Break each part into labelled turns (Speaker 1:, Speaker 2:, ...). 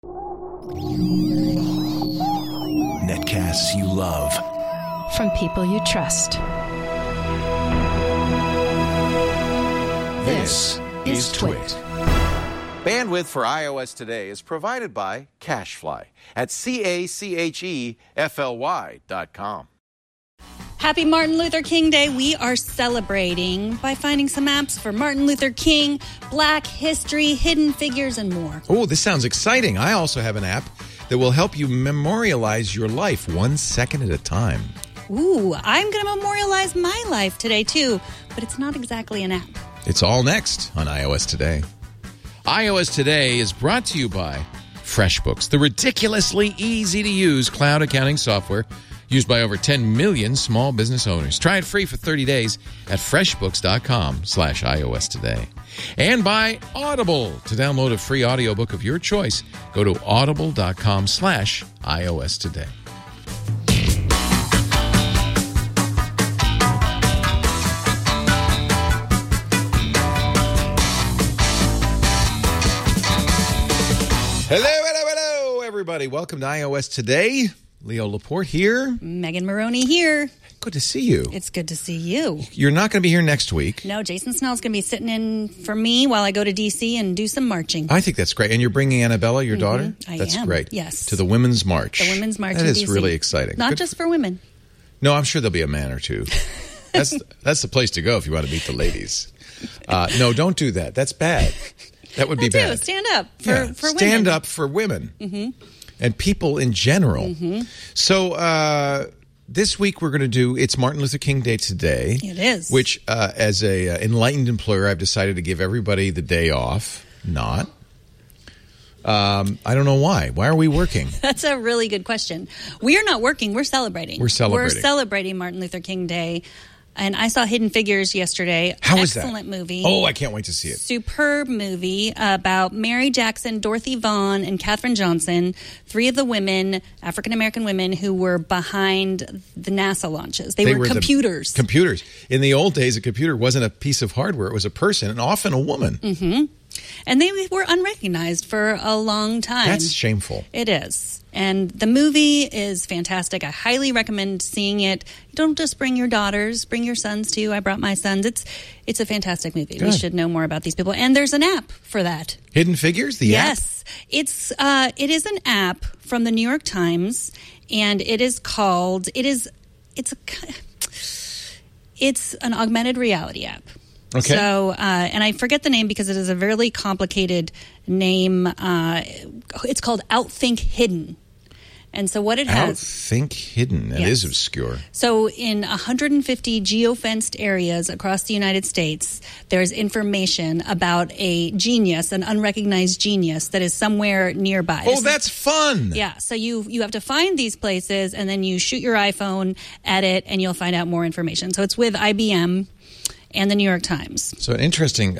Speaker 1: Netcasts you love.
Speaker 2: From people you trust.
Speaker 1: This is Twit.
Speaker 3: Bandwidth for iOS today is provided by CacheFly at CACHEFLY.com.
Speaker 4: Happy Martin Luther King Day. We are celebrating by finding some apps for Martin Luther King, Black history, hidden figures, and more.
Speaker 5: Oh, this sounds exciting. I also have an app that will help you memorialize your life 1 second at a time.
Speaker 4: Ooh, I'm going to memorialize my life today, too, but it's not exactly an app.
Speaker 5: It's all next on iOS Today. iOS Today is brought to you by FreshBooks, the ridiculously easy-to-use cloud accounting software used by over 10 million small business owners. Try it free for 30 days at freshbooks.com/iOS Today. And by Audible. To download a free audiobook of your choice, go to audible.com/iOS Today. Hello, everybody. Welcome to iOS Today. Leo Laporte here.
Speaker 4: Megan Maroney here.
Speaker 5: Good to see you.
Speaker 4: It's good to see you.
Speaker 5: You're not going to be here next week.
Speaker 4: No, Jason Snell's going to be sitting in for me while I go to D.C. and do some marching.
Speaker 5: I think that's great. And you're bringing Annabella, your daughter?
Speaker 4: That's
Speaker 5: great.
Speaker 4: Yes.
Speaker 5: To the Women's March.
Speaker 4: The Women's March
Speaker 5: That
Speaker 4: in
Speaker 5: is
Speaker 4: DC.
Speaker 5: really exciting.
Speaker 4: Not just for women.
Speaker 5: No, I'm sure there'll be a man or two. That's the place to go if you want to meet the ladies. No, don't do that. That's bad. That would be bad.
Speaker 4: Stand up for women.
Speaker 5: Stand up for women. Mm-hmm. And people in general. Mm-hmm. So this week we're going to do, it's Martin Luther King Day today.
Speaker 4: It is.
Speaker 5: Which, as a enlightened employer, I've decided to give everybody the day off. Not. I don't know why. Why are we working?
Speaker 4: That's a really good question. We are not working. We're celebrating.
Speaker 5: We're
Speaker 4: celebrating Martin Luther King Day. And I saw Hidden Figures yesterday.
Speaker 5: How was that?
Speaker 4: Excellent movie.
Speaker 5: Oh, I can't wait to see it.
Speaker 4: Superb movie about Mary Jackson, Dorothy Vaughan, and Katherine Johnson, three of the women, African-American women, who were behind the NASA launches. They were computers.
Speaker 5: Computers. In the old days, a computer wasn't a piece of hardware. It was a person, and often a woman.
Speaker 4: Mm-hmm. And they were unrecognized for a long time.
Speaker 5: That's shameful.
Speaker 4: It is. And the movie is fantastic. I highly recommend seeing it. Don't just bring your daughters, bring your sons too. I brought my sons. It's a fantastic movie.
Speaker 5: Good.
Speaker 4: We should know more about these people. And there's an app for that.
Speaker 5: Hidden Figures, the app?
Speaker 4: Yes. It is an app from the New York Times, and it's an augmented reality app.
Speaker 5: Okay.
Speaker 4: So, and I forget the name because it is a really complicated name. It's called Outthink Hidden. And so what it has...
Speaker 5: Outthink Hidden. That is obscure.
Speaker 4: So in 150 geofenced areas across the United States, there's information about a genius, an unrecognized genius that is somewhere nearby.
Speaker 5: Oh, that's fun.
Speaker 4: Yeah. So you have to find these places, and then you shoot your iPhone at it, and you'll find out more information. So it's with IBM and the New York Times.
Speaker 5: So an interesting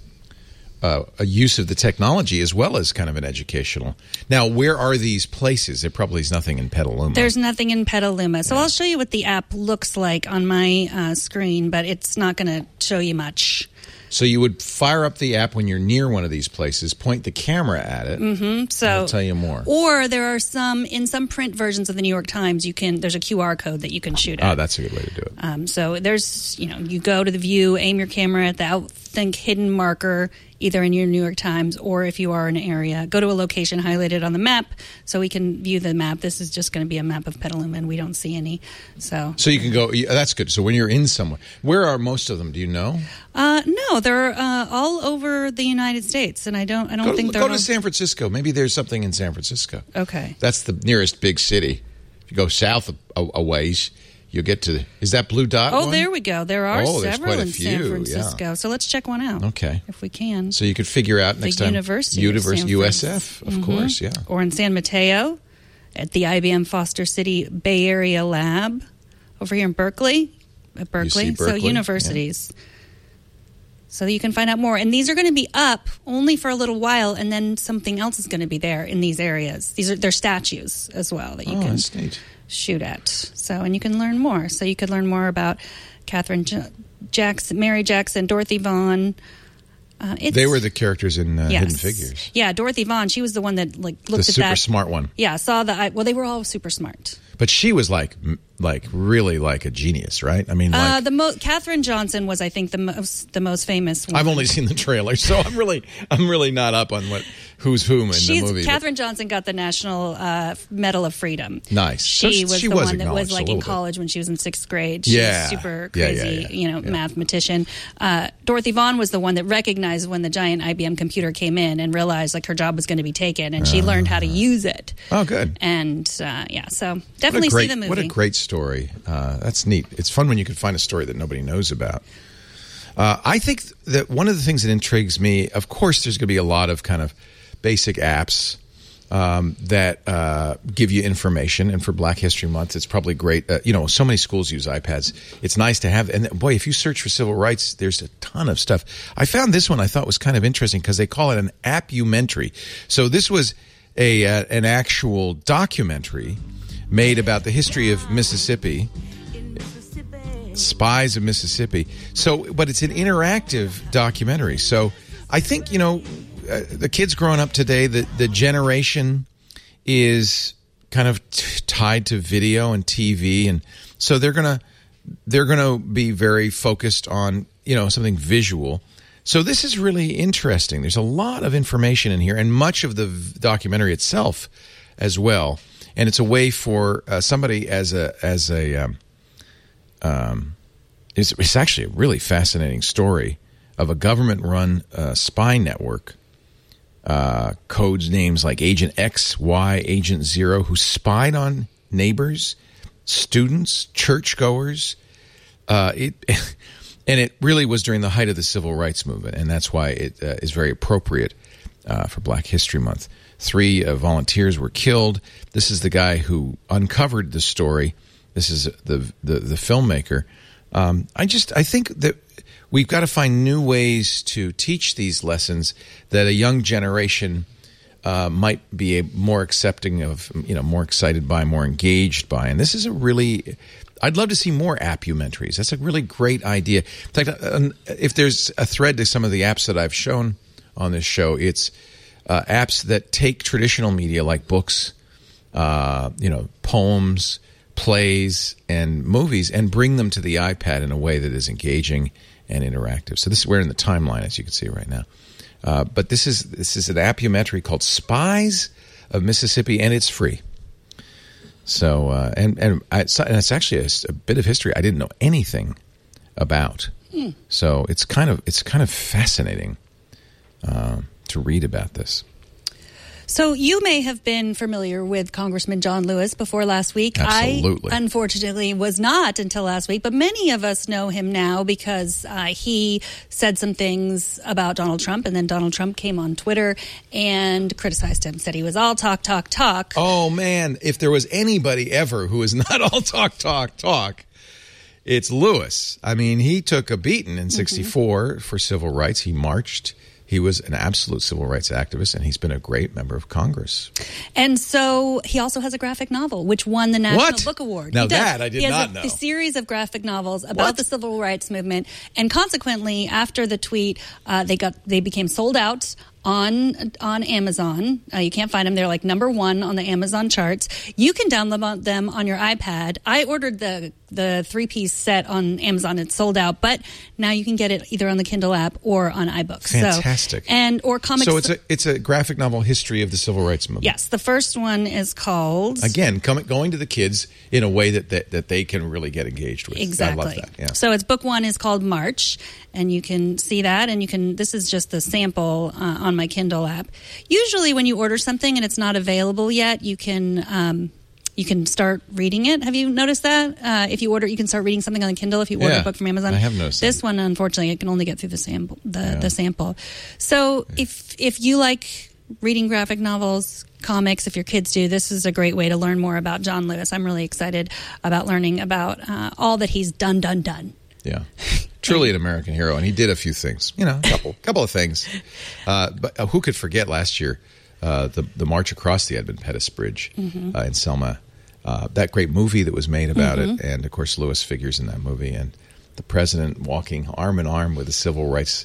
Speaker 5: a use of the technology as well as kind of an educational. Now, where are these places? There probably is nothing in Petaluma.
Speaker 4: There's nothing in Petaluma. So I'll show you what the app looks like on my screen, but it's not going to show you much.
Speaker 5: So you would fire up the app when you're near one of these places, point the camera at it, and it'll tell you more.
Speaker 4: Or there are in some print versions of the New York Times, there's a QR code that you can shoot at.
Speaker 5: Oh, that's a good way to do it.
Speaker 4: So there's, you go to the view, aim your camera at the Outthink Hidden marker, either in your New York Times or if you are in an area, go to a location highlighted on the map so we can view the map. This is just going to be a map of Petaluma, and we don't see any. So
Speaker 5: you can go. That's good. So when you're in somewhere, where are most of them? Do you know?
Speaker 4: No, they're all over the United States, and I don't think they're.
Speaker 5: Go to San Francisco. Maybe there's something in San Francisco.
Speaker 4: Okay,
Speaker 5: that's the nearest big city. If you go south a ways, you'll get to. Is that Blue Dot?
Speaker 4: Oh,
Speaker 5: one?
Speaker 4: There we go. There are several
Speaker 5: quite a
Speaker 4: in
Speaker 5: few,
Speaker 4: San Francisco. Yeah. So let's check one out.
Speaker 5: Okay,
Speaker 4: if we can.
Speaker 5: So you could figure out next time.
Speaker 4: University
Speaker 5: USF, of course, yeah.
Speaker 4: Or in San Mateo, at the IBM Foster City Bay Area Lab, over here in Berkeley. At Berkeley. So universities. Yeah. So you can find out more. And these are going to be up only for a little while, and then something else is going to be there in these areas. They're statues as well that you can shoot at. So, and you can learn more. So you could learn more about Katherine Jackson, Mary Jackson, Dorothy Vaughan,
Speaker 5: They were the characters in
Speaker 4: yes.
Speaker 5: Hidden Figures.
Speaker 4: Yeah, Dorothy Vaughan, she was the one that looked at that.
Speaker 5: The super smart one.
Speaker 4: Yeah, saw the... Well, they were all super smart.
Speaker 5: But she was really like a genius, right? I mean,
Speaker 4: Katherine Johnson was, I think, the most famous one.
Speaker 5: I've only seen the trailer, so I'm really not up on who's whom in the movie.
Speaker 4: Katherine Johnson got the National Medal of Freedom.
Speaker 5: Nice.
Speaker 4: She was the one that was in college when she was in 6th grade. She was super crazy, mathematician. Dorothy Vaughan was the one that recognized when the giant IBM computer came in and realized her job was going to be taken, and she learned how to use it.
Speaker 5: Oh, good.
Speaker 4: And so definitely see the movie.
Speaker 5: What a great story. That's neat. It's fun when you can find a story that nobody knows about. I think that one of the things that intrigues me, of course, there's going to be a lot of kind of basic apps that give you information. And for Black History Month, it's probably great. So many schools use iPads. It's nice to have. And boy, if you search for civil rights, there's a ton of stuff. I found this one I thought was kind of interesting because they call it an appumentary. So this was an actual documentary made about the history of Mississippi, Spies of Mississippi. So, but it's an interactive documentary. So I think, the kids growing up today, the generation is kind of tied to video and TV. And so they're going to be very focused on, something visual. So this is really interesting. There's a lot of information in here and much of the documentary itself as well. And it's a way for somebody it's actually a really fascinating story of a government-run spy network, codes names like Agent X, Y, Agent Zero, who spied on neighbors, students, churchgoers. And it really was during the height of the civil rights movement, and that's why it is very appropriate for Black History Month. 3 volunteers were killed. This is the guy who uncovered the story. This is the filmmaker. I think that we've got to find new ways to teach these lessons that a young generation might be more accepting of, more excited by, more engaged by. And this is I'd love to see more appumentaries. That's a really great idea. In fact, if there's a thread to some of the apps that I've shown on this show, it's apps that take traditional media like books, poems, plays, and movies and bring them to the iPad in a way that is engaging and interactive. So we're in the timeline, as you can see right now. But this is an appumentary called Spies of Mississippi, and it's free. So and it's actually a bit of history I didn't know anything about. So it's kind of fascinating to read about this.
Speaker 4: So you may have been familiar with Congressman John Lewis before last week.
Speaker 5: Absolutely.
Speaker 4: I, unfortunately, was not until last week, but many of us know him now because he said some things about Donald Trump, and then Donald Trump came on Twitter and criticized him, said he was all talk, talk, talk.
Speaker 5: Oh, man, if there was anybody ever who is not all talk, talk, talk, it's Lewis. I mean, he took a beating in 1964 for civil rights. He marched. He was an absolute civil rights activist, and he's been a great member of Congress. And
Speaker 4: so he also has a graphic novel, which won the National Book Award.
Speaker 5: Now that I did not know.
Speaker 4: He has a series of graphic novels about the civil rights movement, and consequently, after the tweet, they became sold out on Amazon. You can't find them. They're like number 1 on the Amazon charts. You can download them on your iPad. I ordered the 3-piece set on Amazon. It's sold out, but now you can get it either on the Kindle app or on iBooks.
Speaker 5: Fantastic.
Speaker 4: Or comics.
Speaker 5: So it's a graphic novel history of the civil rights movement.
Speaker 4: Yes. The first one is called...
Speaker 5: Again, going to the kids in a way that they can really get engaged with.
Speaker 4: Exactly.
Speaker 5: I love that. Yeah.
Speaker 4: So book 1 is called March, and you can see that, and this is just the sample on my Kindle app. Usually when you order something and it's not available yet, you can start reading it. Have you noticed that? If you order, you can start reading something on the Kindle if you order a book from Amazon.
Speaker 5: I have noticed
Speaker 4: this one, unfortunately, it can only get through the sample. The sample. So if you like reading graphic novels, comics, if your kids do, this is a great way to learn more about John Lewis. I'm really excited about learning about all that he's done.
Speaker 5: Yeah. Truly an American hero, and he did a few things, a couple of things. But who could forget last year the march across the Edmund Pettus Bridge in Selma? That great movie that was made about it, and of course Lewis figures in that movie, and the president walking arm in arm with the civil rights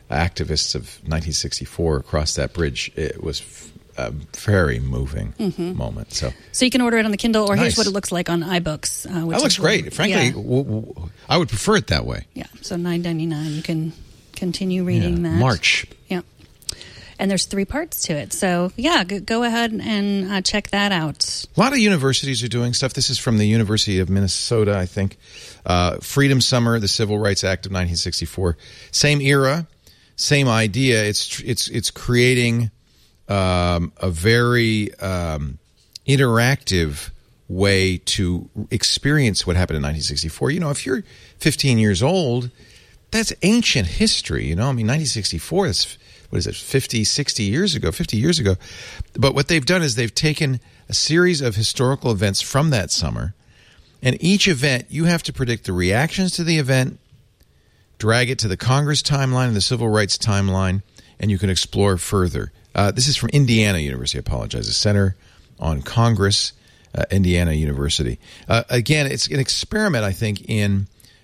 Speaker 5: activists of 1964 across that bridge. It was a very moving moment. So
Speaker 4: you can order it on the Kindle, or
Speaker 5: Nice.
Speaker 4: here's what it looks like on iBooks. Which
Speaker 5: that looks
Speaker 4: is
Speaker 5: great. Frankly, I would prefer it that way.
Speaker 4: Yeah, so $9.99. You can continue reading that.
Speaker 5: March.
Speaker 4: Yeah. And there's 3 parts to it. So, yeah, go ahead and check that out.
Speaker 5: A lot of universities are doing stuff. This is from the University of Minnesota, I think. Freedom Summer, the Civil Rights Act of 1964. Same era, same idea. It's creating a very interactive way to experience what happened in 1964. If you're 15 years old, that's ancient history. 1964, that's, 50 years ago. But what they've done is they've taken a series of historical events from that summer, and each event, you have to predict the reactions to the event, drag it to the Congress timeline and the Civil Rights timeline, and you can explore further. This is from Indiana University. I apologize. The Center on Congress, Indiana University. Again, it's an experiment, I think, in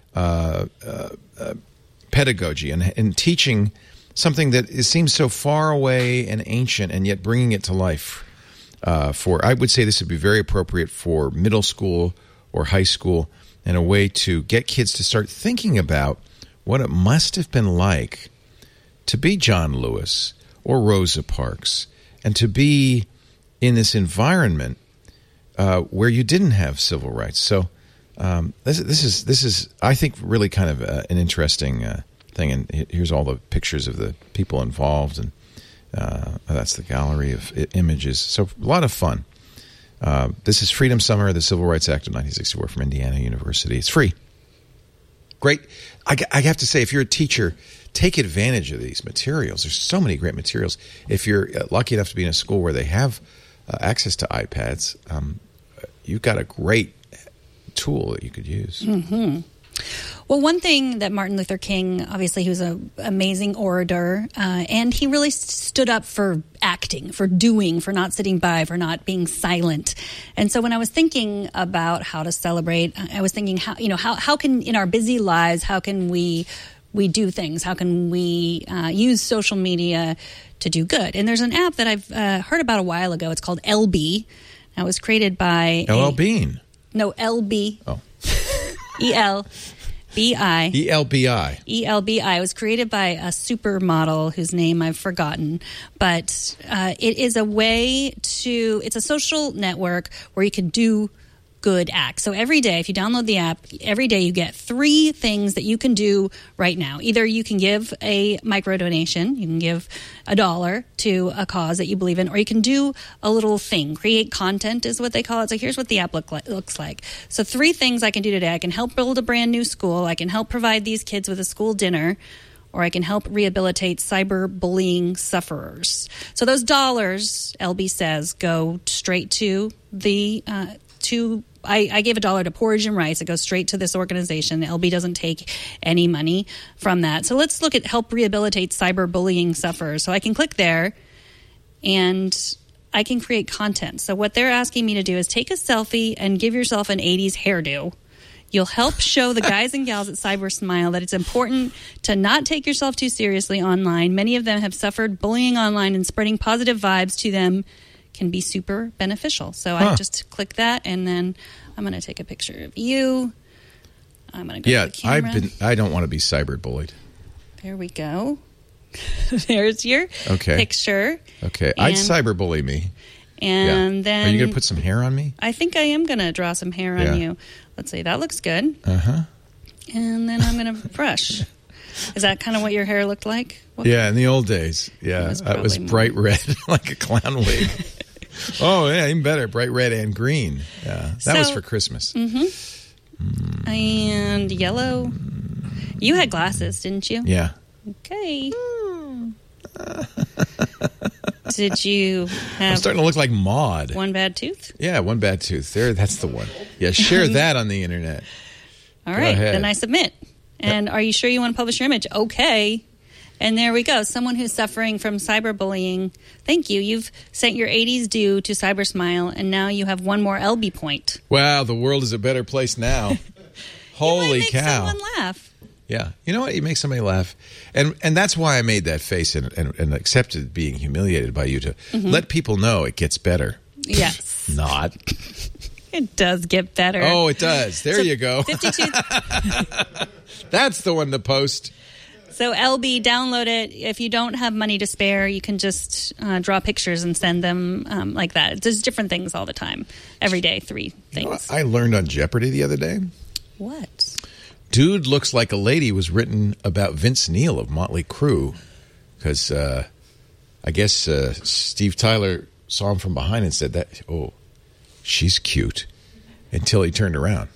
Speaker 5: pedagogy and teaching something that seems so far away and ancient, and yet bringing it to life. I would say this would be very appropriate for middle school or high school, and a way to get kids to start thinking about what it must have been like to be John Lewis or Rosa Parks, and to be in this environment where you didn't have civil rights. So this is I think really kind of an interesting thing. And here's all the pictures of the people involved, and that's the gallery of images. So a lot of fun. This is Freedom Summer, the Civil Rights Act of 1964 from Indiana University. It's free. Great. I have to say, if you're a teacher, take advantage of these materials. There's so many great materials. If you're lucky enough to be in a school where they have access to iPads, you've got a great tool that you could use.
Speaker 4: Mm-hmm. Well, one thing that Martin Luther King, obviously he was an amazing orator, and he really stood up for acting, for doing, for not sitting by, for not being silent. And so when I was thinking about how to celebrate, I was thinking how can, in our busy lives, how can we do things? How can we use social media to do good? And there's an app that I've heard about a while ago. It's called LB. It was created by
Speaker 5: LL Bean.
Speaker 4: No, LB.
Speaker 5: Oh.
Speaker 4: ELBI.
Speaker 5: ELBI.
Speaker 4: ELBI. It was created by a supermodel whose name I've forgotten. But it is a way to, it's a social network where you can do good acts. So every day, if you download the app, every day you get 3 things that you can do right now. Either you can give a micro donation, you can give $1 to a cause that you believe in, or you can do a little thing. Create content is what they call it. So here's what the app looks like. So 3 things I can do today. I can help build a brand new school. I can help provide these kids with a school dinner, or I can help rehabilitate cyberbullying sufferers. So those dollars, LB says, go straight to the I gave $1 to Porridge and Rice. It goes straight to this organization. LB doesn't take any money from that. So let's look at help rehabilitate cyberbullying sufferers. So I can click there, and I can create content. So what they're asking me to do is take a selfie and give yourself an 80s hairdo. You'll help show the guys and gals at CyberSmile that it's important to not take yourself too seriously online. Many of them have suffered bullying online, and spreading positive vibes to them can be super beneficial. So I just click that, and then I'm going to take a picture of you. I'm going to go to the camera.
Speaker 5: I don't want to be cyberbullied.
Speaker 4: There we go. There's your picture.
Speaker 5: Okay. I'd cyberbully me.
Speaker 4: And then...
Speaker 5: Are you going to put some hair on me?
Speaker 4: I think I am going to draw some hair on you. Let's see. That looks good.
Speaker 5: Uh-huh.
Speaker 4: And then I'm going to brush. Is that kind of what your hair looked like?
Speaker 5: In the old days. Yeah. It was bright red, like a clown wig. Oh, yeah, even better. Bright red and green. Yeah. That was for Christmas.
Speaker 4: Mm-hmm. And yellow. You had glasses, didn't you?
Speaker 5: Yeah.
Speaker 4: Okay. Did you have...
Speaker 5: I'm starting to look like Maude.
Speaker 4: One bad tooth?
Speaker 5: Yeah, one bad tooth. There, that's the one. Yeah, share that on the internet.
Speaker 4: All right, then I submit. And are you sure you want to publish your image? Okay. And there we go. Someone who's suffering from cyberbullying. Thank you. You've sent your 80s due to CyberSmile, and now you have one more LB point.
Speaker 5: Wow, the world is a better place now. Holy
Speaker 4: you might make
Speaker 5: cow.
Speaker 4: someone laugh.
Speaker 5: Yeah. You know what? You make somebody laugh. And that's why I made that face and accepted being humiliated by you to let people know it gets better.
Speaker 4: Yes.
Speaker 5: Not.
Speaker 4: It does get better.
Speaker 5: Oh, it does. There you go.
Speaker 4: 52.
Speaker 5: That's the one to post.
Speaker 4: So LB, download it. If you don't have money to spare, you can just draw pictures and send them like that. There's different things all the time. Every day, 3 things.
Speaker 5: You know what I learned on Jeopardy the other day?
Speaker 4: What?
Speaker 5: Dude Looks Like a Lady was written about Vince Neil of Motley Crue because I guess Steve Tyler saw him from behind and said that, oh, she's cute, until he turned around.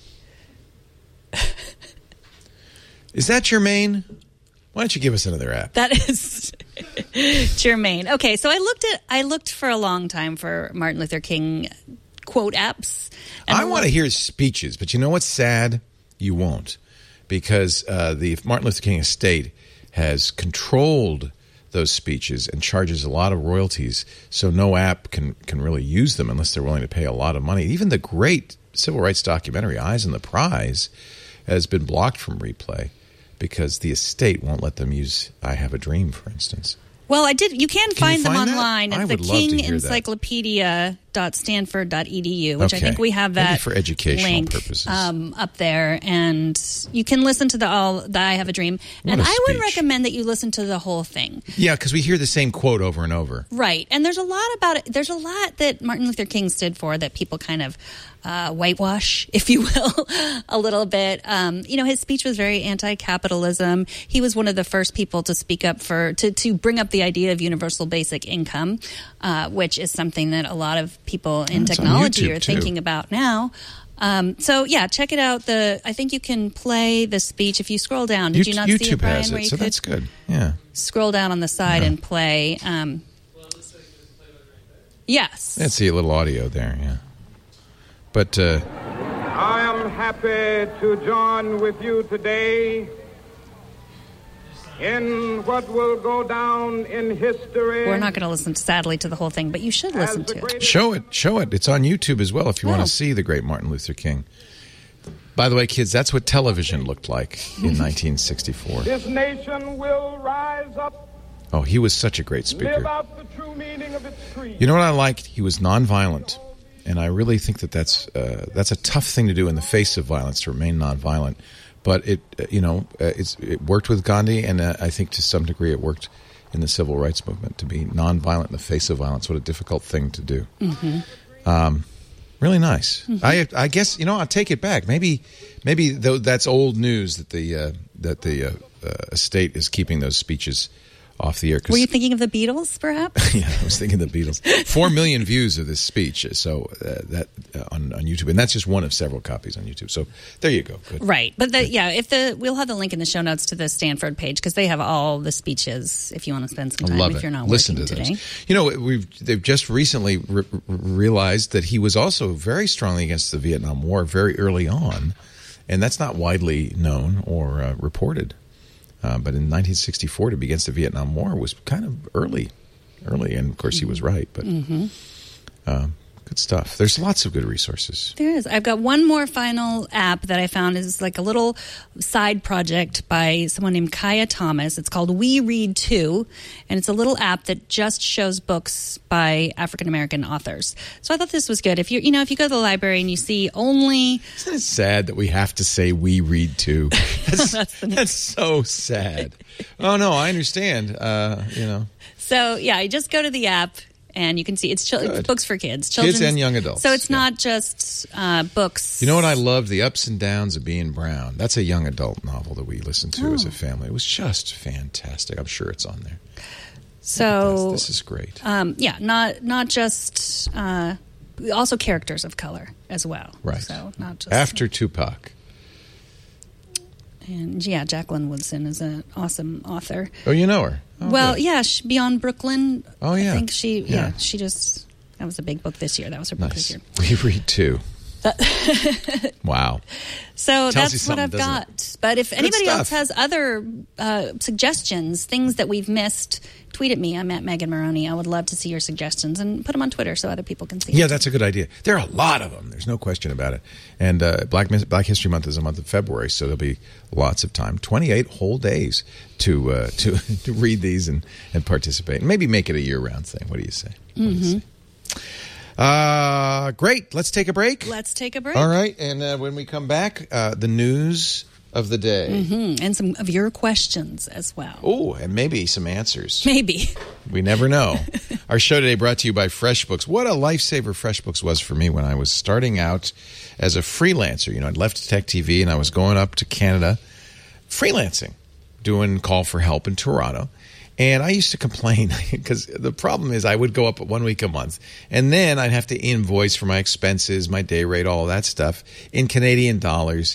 Speaker 5: Is that germane? Why don't you give us another app?
Speaker 4: That is germane. Okay, so I looked for a long time for Martin Luther King quote apps. And
Speaker 5: I want to hear speeches, but you know what's sad? You won't. Because the Martin Luther King estate has controlled those speeches and charges a lot of royalties, so no app can really use them unless they're willing to pay a lot of money. Even the great civil rights documentary, Eyes on the Prize, has been blocked from replay because the estate won't let them use I Have a Dream, for instance.
Speaker 4: Well, I did. You can find them online at the kingencyclopedia.stanford.edu, which I think we have that
Speaker 5: maybe for educational
Speaker 4: link
Speaker 5: purposes
Speaker 4: up there, and you can listen to the I Have a Dream. And I would recommend that you listen to the whole thing.
Speaker 5: Yeah, because we hear the same quote over and over.
Speaker 4: Right, and there's a lot about it. There's a lot that Martin Luther King stood for that people kind of whitewash, if you will, a little bit. His speech was very anti-capitalism. He was one of the first people to speak up to bring up the idea of universal basic income, which is something that a lot of people in technology are thinking about now. Check it out. I think you can play the speech if you scroll down. Did you not
Speaker 5: YouTube
Speaker 4: see it, Brian?
Speaker 5: has it,
Speaker 4: where you
Speaker 5: so
Speaker 4: could
Speaker 5: that's good. Yeah.
Speaker 4: Scroll down on the side and play. Yes.
Speaker 5: Let's see a little audio there. Yeah. But
Speaker 6: I am happy to join with you today in what will go down in history.
Speaker 4: We're not going to listen, sadly, to the whole thing, but you should listen to it.
Speaker 5: Show it. It's on YouTube as well if you want to see the great Martin Luther King. By the way, kids, that's what television looked like in 1964.
Speaker 6: This nation will rise up.
Speaker 5: Oh, he was such a great speaker.
Speaker 6: Live out the true meaning of its creed.
Speaker 5: You know what I liked? He was nonviolent. And I really think that's a tough thing to do in the face of violence, to remain nonviolent. But it worked with Gandhi, and I think to some degree it worked in the civil rights movement to be nonviolent in the face of violence. What a difficult thing to do. Mm-hmm. Really nice. Mm-hmm. I guess I'll take it back. Maybe though that's old news that the estate is keeping those speeches off the air.
Speaker 4: Were you thinking of the Beatles, perhaps?
Speaker 5: Yeah, I was thinking of the Beatles. 4 million views of this speech, so that on YouTube, and that's just one of several copies on YouTube. So there you go. Good.
Speaker 4: Right, but we'll have the link in the show notes to the Stanford page because they have all the speeches. If you want to spend some time, if you're not
Speaker 5: listen
Speaker 4: working
Speaker 5: to
Speaker 4: today.
Speaker 5: Those. They've just recently realized that he was also very strongly against the Vietnam War very early on, and that's not widely known or reported. But in 1964, to be against the Vietnam War was kind of early, and of course he was right. But good stuff. There's lots of good resources.
Speaker 4: There is. I've got one more final app that I found is like a little side project by someone named Kaya Thomas. It's called We Read Too, and it's a little app that just shows books by African American authors. So I thought this was good. If you go to the library and you see only,
Speaker 5: isn't it sad that we have to say we read too? That's so sad. Oh no, I understand.
Speaker 4: So yeah, just go to the app. And you can see it's books for kids.
Speaker 5: Kids and young adults.
Speaker 4: So it's not just books.
Speaker 5: You know what I love? The Ups and Downs of Being Brown. That's a young adult novel that we listened to as a family. It was just fantastic. I'm sure it's on there.
Speaker 4: So
Speaker 5: this is great.
Speaker 4: Not just also characters of color as well.
Speaker 5: Right.
Speaker 4: So not just
Speaker 5: after Tupac.
Speaker 4: And Jacqueline Woodson is an awesome author.
Speaker 5: Oh, you know her? Oh,
Speaker 4: well,
Speaker 5: good.
Speaker 4: yeah, Beyond Brooklyn.
Speaker 5: Oh, yeah.
Speaker 4: I think she just, that was a big book this year. That was her book this year.
Speaker 5: We Read Too. Wow.
Speaker 4: So
Speaker 5: Tells you
Speaker 4: that's what
Speaker 5: something,
Speaker 4: I've
Speaker 5: doesn't
Speaker 4: got. But if anybody
Speaker 5: stuff.
Speaker 4: else has other suggestions, things that we've missed, tweet at me. I'm at Megan Maroney. I would love to see your suggestions and put them on Twitter so other people can see.
Speaker 5: Yeah, that's a good idea. There are a lot of them. There's no question about it. And Black History Month is a month of February, so there'll be lots of time. 28 whole days to read these and participate. And maybe make it a year-round thing. What do you say? Great. Let's take a break.
Speaker 4: Let's take a break.
Speaker 5: All right. And when we come back, the news of the day.
Speaker 4: And some of your questions as well.
Speaker 5: Oh, and maybe some answers.
Speaker 4: Maybe.
Speaker 5: We never know. Our show today brought to you by FreshBooks. What a lifesaver FreshBooks was for me when I was starting out as a freelancer. You know, I'd left Tech TV and I was going up to Canada freelancing, doing call for help in Toronto. And I used to complain because the problem is I would go up 1 week a month, and then I'd have to invoice for my expenses, my day rate, all of that stuff in Canadian dollars.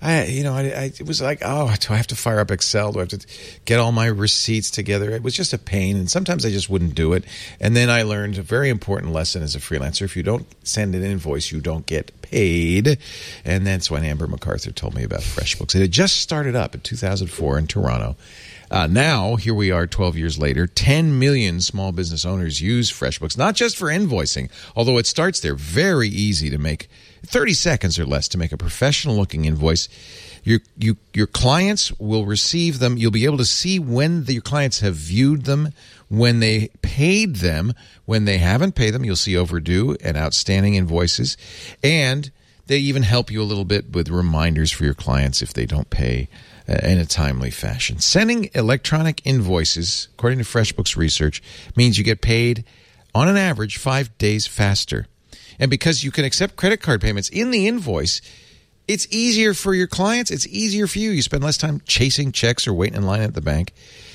Speaker 5: It was like, oh, do I have to fire up Excel? Do I have to get all my receipts together? It was just a pain, and sometimes I just wouldn't do it. And then I learned a very important lesson as a freelancer. If you don't send an invoice, you don't get paid. And that's when Amber MacArthur told me about FreshBooks. It had just started up in 2004 in Toronto. Now, here we are 12 years later, 10 million small business owners use FreshBooks, not just for invoicing, although it starts there. Very easy to make, 30 seconds or less to make a professional-looking invoice. Your clients will receive them. You'll be able to see when your clients have viewed them, when they paid them, when they haven't paid them. You'll see overdue and outstanding invoices. And they even help you a little bit with reminders for your clients if they don't pay in a timely fashion. Sending electronic invoices, according to FreshBooks research, means you get paid on an average 5 days faster. And because you can accept credit card payments in the invoice, it's easier for your clients. It's easier for you. You spend less time chasing checks or waiting in line at the bank.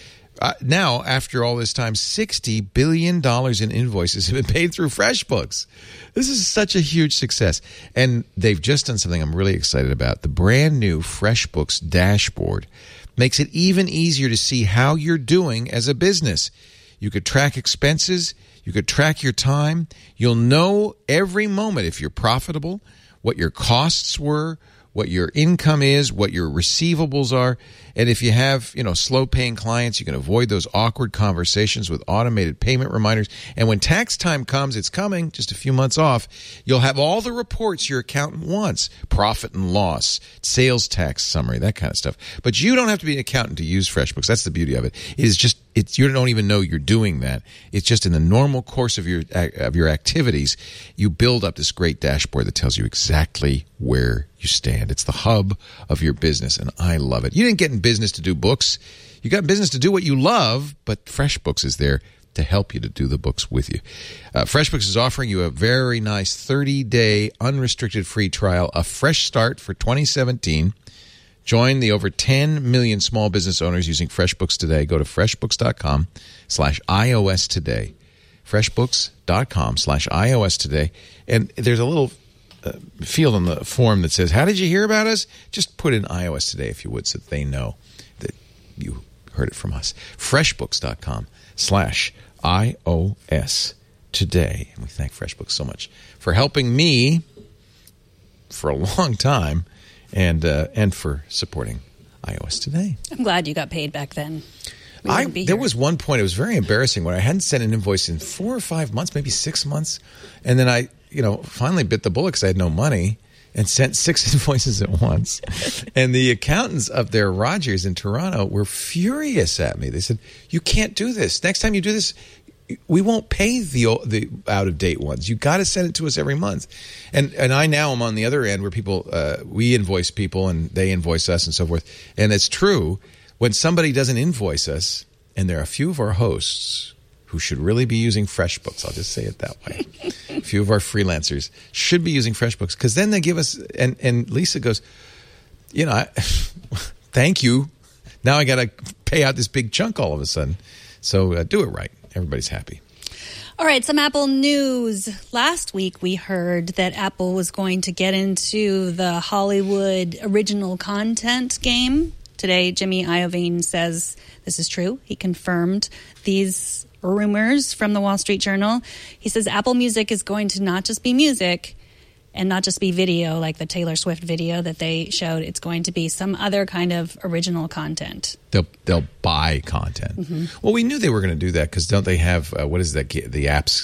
Speaker 5: Now, after all this time, $60 billion in invoices have been paid through FreshBooks. This is such a huge success. And they've just done something I'm really excited about. The brand new FreshBooks dashboard makes it even easier to see how you're doing as a business. You could track expenses. You could track your time. You'll know every moment if you're profitable, what your costs were, what your income is, what your receivables are. And if you have, slow-paying clients, you can avoid those awkward conversations with automated payment reminders. And when tax time comes, it's coming, just a few months off, you'll have all the reports your accountant wants, profit and loss, sales tax summary, that kind of stuff. But you don't have to be an accountant to use FreshBooks. That's the beauty of it. You don't even know you're doing that. It's just in the normal course of your activities, you build up this great dashboard that tells you exactly where you stand. It's the hub of your business, and I love it. You didn't get in business to do books. You got in business to do what you love, but FreshBooks is there to help you to do the books with you. FreshBooks is offering you a very nice 30-day unrestricted free trial, a fresh start for 2017. Join the over 10 million small business owners using FreshBooks today. Go to freshbooks.com/iOS today. Freshbooks.com/iOS today. And there's a little field on the form that says, how did you hear about us? Just put in iOS today, if you would, so that they know that you heard it from us. Freshbooks.com/iOS today. And we thank FreshBooks so much for helping me for a long time and for supporting iOS today.
Speaker 4: I'm glad you got paid back then.
Speaker 5: There was one point, it was very embarrassing, when I hadn't sent an invoice in 4 or 5 months, maybe 6 months. And then I, finally bit the bullet because I had no money and sent 6 invoices at once. And the accountants up there, Rogers in Toronto, were furious at me. They said, you can't do this. Next time you do this, we won't pay the out-of-date ones. You got to send it to us every month. And I now am on the other end where people, we invoice people and they invoice us and so forth. And it's true, when somebody doesn't invoice us, and there are a few of our hosts who should really be using FreshBooks, I'll just say it that way. A few of our freelancers should be using FreshBooks, because then they give us, and Lisa goes, thank you. Now I got to pay out this big chunk all of a sudden. So do it right. Everybody's happy.
Speaker 4: All right, some Apple news. Last week we heard that Apple was going to get into the Hollywood original content game. Today, Jimmy Iovine says this is true. He confirmed these rumors from the Wall Street Journal. He says Apple Music is going to not just be music, and not just be video like the Taylor Swift video that they showed. It's going to be some other kind of original content.
Speaker 5: They'll buy content.
Speaker 4: Mm-hmm.
Speaker 5: Well, we knew they were going to do that because don't they have what is that? The apps.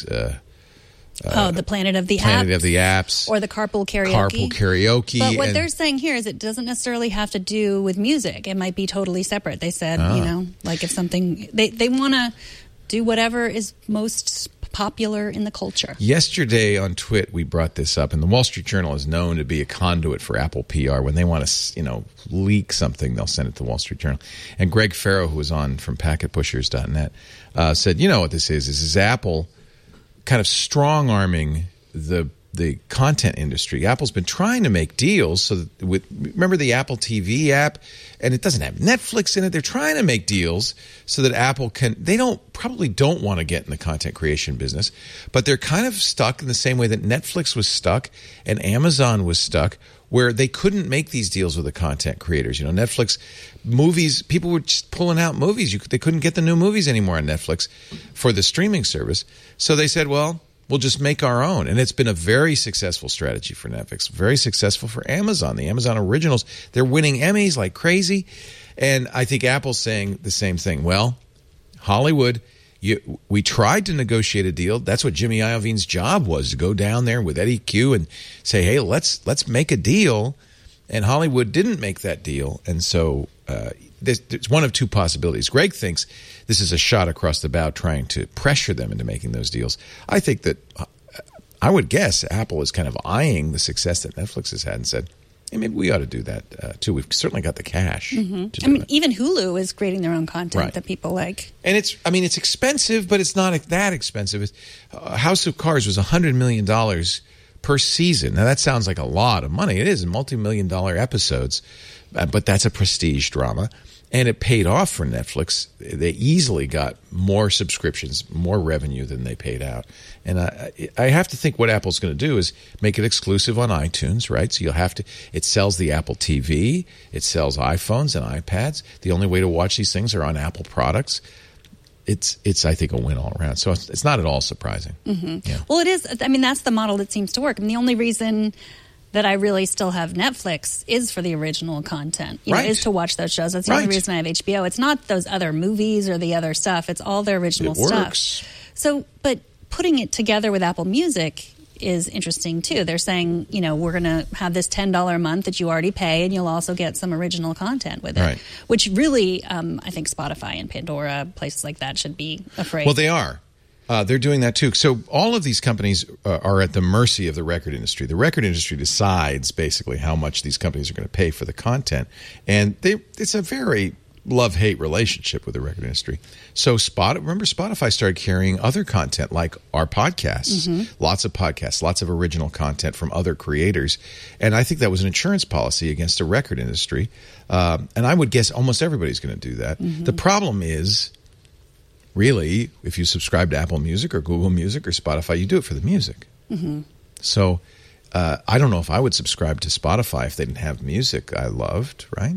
Speaker 4: The Planet of the
Speaker 5: Apps.
Speaker 4: Or the Carpool Karaoke.
Speaker 5: Carpool Karaoke.
Speaker 4: But what they're saying here is it doesn't necessarily have to do with music. It might be totally separate. They said, like if something, they want to do whatever is most popular in the culture.
Speaker 5: Yesterday on Twit, we brought this up, and the Wall Street Journal is known to be a conduit for Apple PR. When they want to, leak something, they'll send it to the Wall Street Journal. And Greg Farrow, who was on from PacketPushers.net, said, you know what this is? This is Apple kind of strong-arming the content industry. Apple's been trying to make deals so that remember the Apple TV app, and it doesn't have Netflix in it. They're trying to make deals so that Apple probably don't want to get in the content creation business, but they're kind of stuck in the same way that Netflix was stuck and Amazon was stuck, where they couldn't make these deals with the content creators. Netflix movies, people were just pulling out movies. They couldn't get the new movies anymore on Netflix for the streaming service. So they said, well, we'll just make our own. And it's been a very successful strategy for Netflix, very successful for Amazon. The Amazon originals, they're winning Emmys like crazy. And I think Apple's saying the same thing. Well, Hollywood, we tried to negotiate a deal. That's what Jimmy Iovine's job was, to go down there with Eddie Q and say, hey, let's make a deal. And Hollywood didn't make that deal. And so there's one of two possibilities. Greg thinks this is a shot across the bow trying to pressure them into making those deals. I think that I would guess Apple is kind of eyeing the success that Netflix has had and said, hey, maybe we ought to do that too. We've certainly got the cash.
Speaker 4: Mm-hmm. Even Hulu is creating their own content that people like. And
Speaker 5: it's expensive, but it's not that expensive. House of Cards was $100 million per season. Now, that sounds like a lot of money. It is, multi-million-dollar episodes, but that's a prestige drama. And it paid off for Netflix. They easily got more subscriptions, more revenue than they paid out. And I have to think what Apple's going to do is make it exclusive on iTunes, right? So it sells the Apple TV, it sells iPhones and iPads. The only way to watch these things are on Apple products. It's I think, a win all around. So it's not at all surprising.
Speaker 4: Mm-hmm. Yeah. Well, it is. That's the model that seems to work. The only reason that I really still have Netflix is for the original content, is to watch those shows. That's the only reason I have HBO. It's not those other movies or the other stuff. It's all their original stuff. So, but putting it together with Apple Music is interesting too. They're saying, we're going to have this $10 a month that you already pay, and you'll also get some original content with it, which really, I think Spotify and Pandora, places like that, should be afraid.
Speaker 5: Well, they are. They're doing that too. So all of these companies are at the mercy of the record industry. The record industry decides basically how much these companies are going to pay for the content. And it's a very love-hate relationship with the record industry. So remember Spotify started carrying other content like our podcasts, lots of podcasts, lots of original content from other creators. And I think that was an insurance policy against the record industry. And I would guess almost everybody's going to do that. The problem is, really, if you subscribe to Apple Music or Google Music or Spotify, you do it for the music. So I don't know if I would subscribe to Spotify if they didn't have music I loved, right?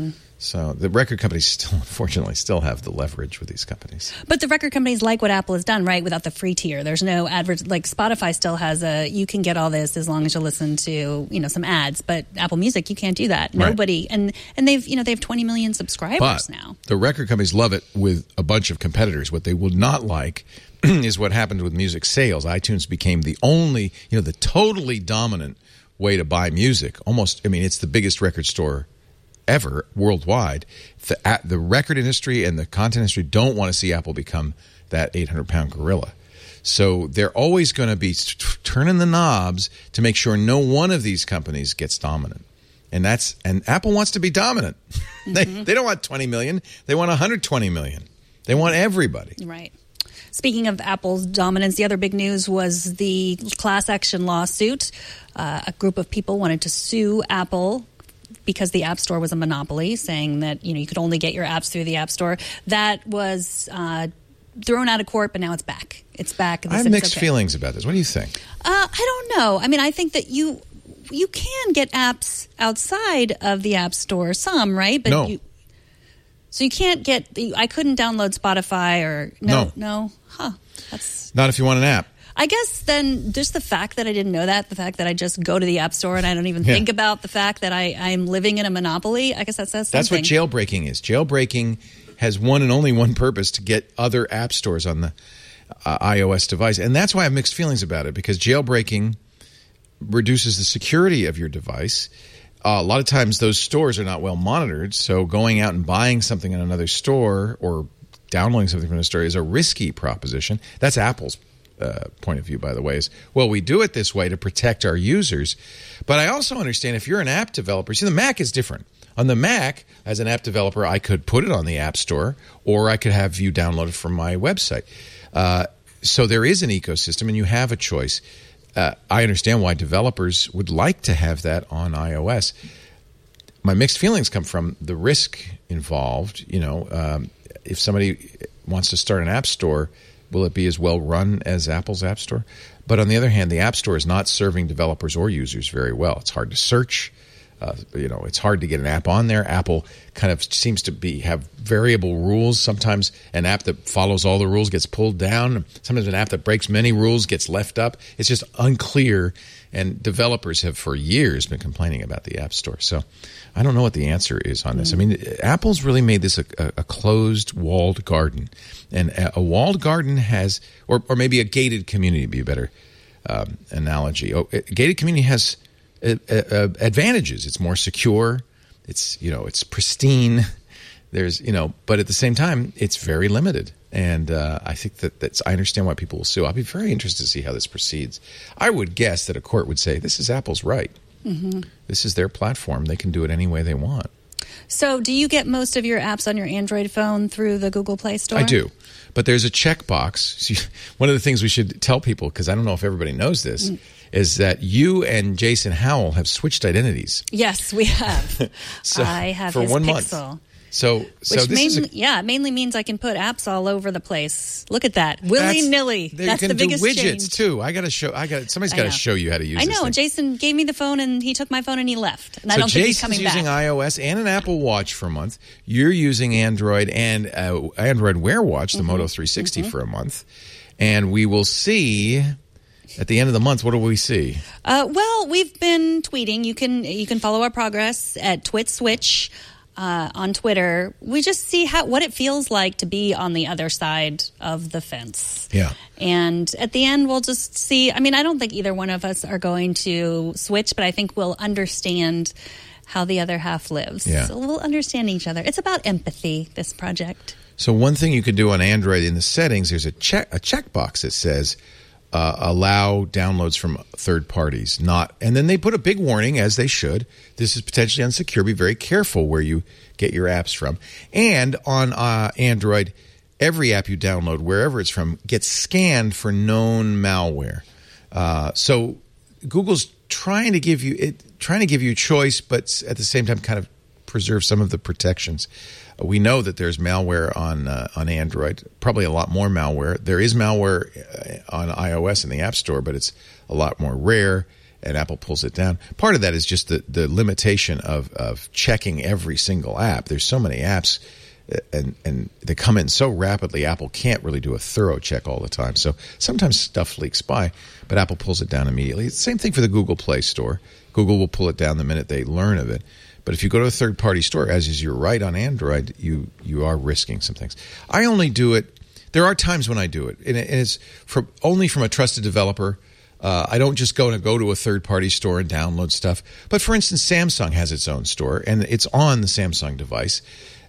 Speaker 5: So the record companies unfortunately still have the leverage with these companies.
Speaker 4: But the record companies like what Apple has done, right, without the free tier. There's no like Spotify still has you can get all this as long as you listen to, some ads. But Apple Music, you can't do that. Nobody, and they've, they have 20 million subscribers now.
Speaker 5: The record companies love it with a bunch of competitors. What they would not like is what happened with music sales. iTunes became the only, the totally dominant way to buy music. Almost, it's the biggest record store ever worldwide. The record industry and the content industry don't want to see Apple become that 800-pound gorilla. So they're always going to be turning the knobs to make sure no one of these companies gets dominant. And Apple wants to be dominant. They don't want 20 million. They want 120 million. They want everybody.
Speaker 4: Right. Speaking of Apple's dominance, the other big news was the class action lawsuit. A group of people wanted to sue Apple because the App Store was a monopoly, saying that you could only get your apps through the App Store. That was thrown out of court, but now it's back. It's back.
Speaker 5: I have mixed feelings about this. What do you think?
Speaker 4: I don't know. I think that you can get apps outside of the App Store, some, right? But
Speaker 5: no.
Speaker 4: So you can't get. I couldn't download Spotify or no. Huh? That's
Speaker 5: not if you want an app.
Speaker 4: I guess then just the fact that I didn't know that, the fact that I just go to the App Store and I don't even think about the fact that I'm living in a monopoly, I guess that says something.
Speaker 5: That's what jailbreaking is. Jailbreaking has one and only one purpose, to get other app stores on the iOS device. And that's why I have mixed feelings about it, because jailbreaking reduces the security of your device. A lot of times those stores are not well monitored, so going out and buying something in another store or downloading something from a store is a risky proposition. That's Apple's point of view, by the way, is, well, we do it this way to protect our users. But I also understand if you're an app developer, see, the Mac is different. On the Mac, as an app developer, I could put it on the App Store, or I could have you download it from my website. So there is an ecosystem, and you have a choice. I understand why developers would like to have that on iOS. My mixed feelings come from the risk involved. If somebody wants to start an app store, will it be as well run as Apple's App Store? But on the other hand, the App Store is not serving developers or users very well. It's hard to search. It's hard to get an app on there. Apple kind of seems to have variable rules. Sometimes an app that follows all the rules gets pulled down. Sometimes an app that breaks many rules gets left up. It's just unclear, and developers have for years been complaining about the App Store. So I don't know what the answer is on this. I mean, Apple's really made this a closed, walled garden. And a walled garden has, or maybe a gated community would be a better analogy. A gated community has advantages. It's more secure. It's pristine. There's but at the same time, it's very limited. And I think that's I understand why people will sue. I'll be very interested to see how this proceeds. I would guess that a court would say this is Apple's right. Mm-hmm. This is their platform. They can do it any way they want.
Speaker 4: So, do you get most of your apps on your Android phone through the Google Play Store?
Speaker 5: I do. But there's a checkbox. See, one of the things we should tell people, because I don't know if everybody knows this, is that you and Jason Howell have switched identities.
Speaker 4: Yes, we have.
Speaker 5: So,
Speaker 4: I have
Speaker 5: for
Speaker 4: his
Speaker 5: 1
Speaker 4: Pixel.
Speaker 5: month. So
Speaker 4: Which
Speaker 5: this
Speaker 4: it mainly means I can put apps all over the place. Look at that, willy-nilly. That's the biggest
Speaker 5: change. You can do widgets
Speaker 4: change.
Speaker 5: too. Somebody's got to show you how to use.
Speaker 4: I
Speaker 5: this
Speaker 4: know.
Speaker 5: thing.
Speaker 4: Jason gave me the phone, and he took my phone and he left. And
Speaker 5: so
Speaker 4: I don't think he's
Speaker 5: Jason's
Speaker 4: coming back.
Speaker 5: using iOS and an Apple Watch for a month. You're using Android and Android Wear Watch, the Moto 360 for a month, and we will see. At the end of the month, what do we see?
Speaker 4: Well, we've been tweeting. You can follow our progress at TwitSwitch on Twitter. We just see what it feels like to be on the other side of the fence.
Speaker 5: Yeah.
Speaker 4: And at the end, we'll just see. I mean, I don't think either one of us are going to switch, but I think we'll understand how the other half lives.
Speaker 5: Yeah.
Speaker 4: So we'll understand each other. It's about empathy, this project.
Speaker 5: So one thing you can do on Android in the settings, there's a checkbox that says, allow downloads from third parties. And then they put a big warning, as they should. This is potentially unsecure. Be very careful where you get your apps from. And on Android, every app you download, wherever it's from, gets scanned for known malware. So Google's trying to give you choice, but at the same time, kind of preserve some of the protections. We know that there's malware on Android, probably a lot more malware. There is malware on iOS in the App Store, but it's a lot more rare, and Apple pulls it down. Part of that is just the limitation of checking every single app. There's so many apps, and they come in so rapidly, Apple can't really do a thorough check all the time. So sometimes stuff leaks by, but Apple pulls it down immediately. It's the same thing for the Google Play Store. Google will pull it down the minute they learn of it. But if you go to a third-party store, as is your right on Android, you are risking some things. I only do it. There are times when I do it, and it's only from a trusted developer. I don't just go to a third-party store and download stuff. But for instance, Samsung has its own store, and it's on the Samsung device.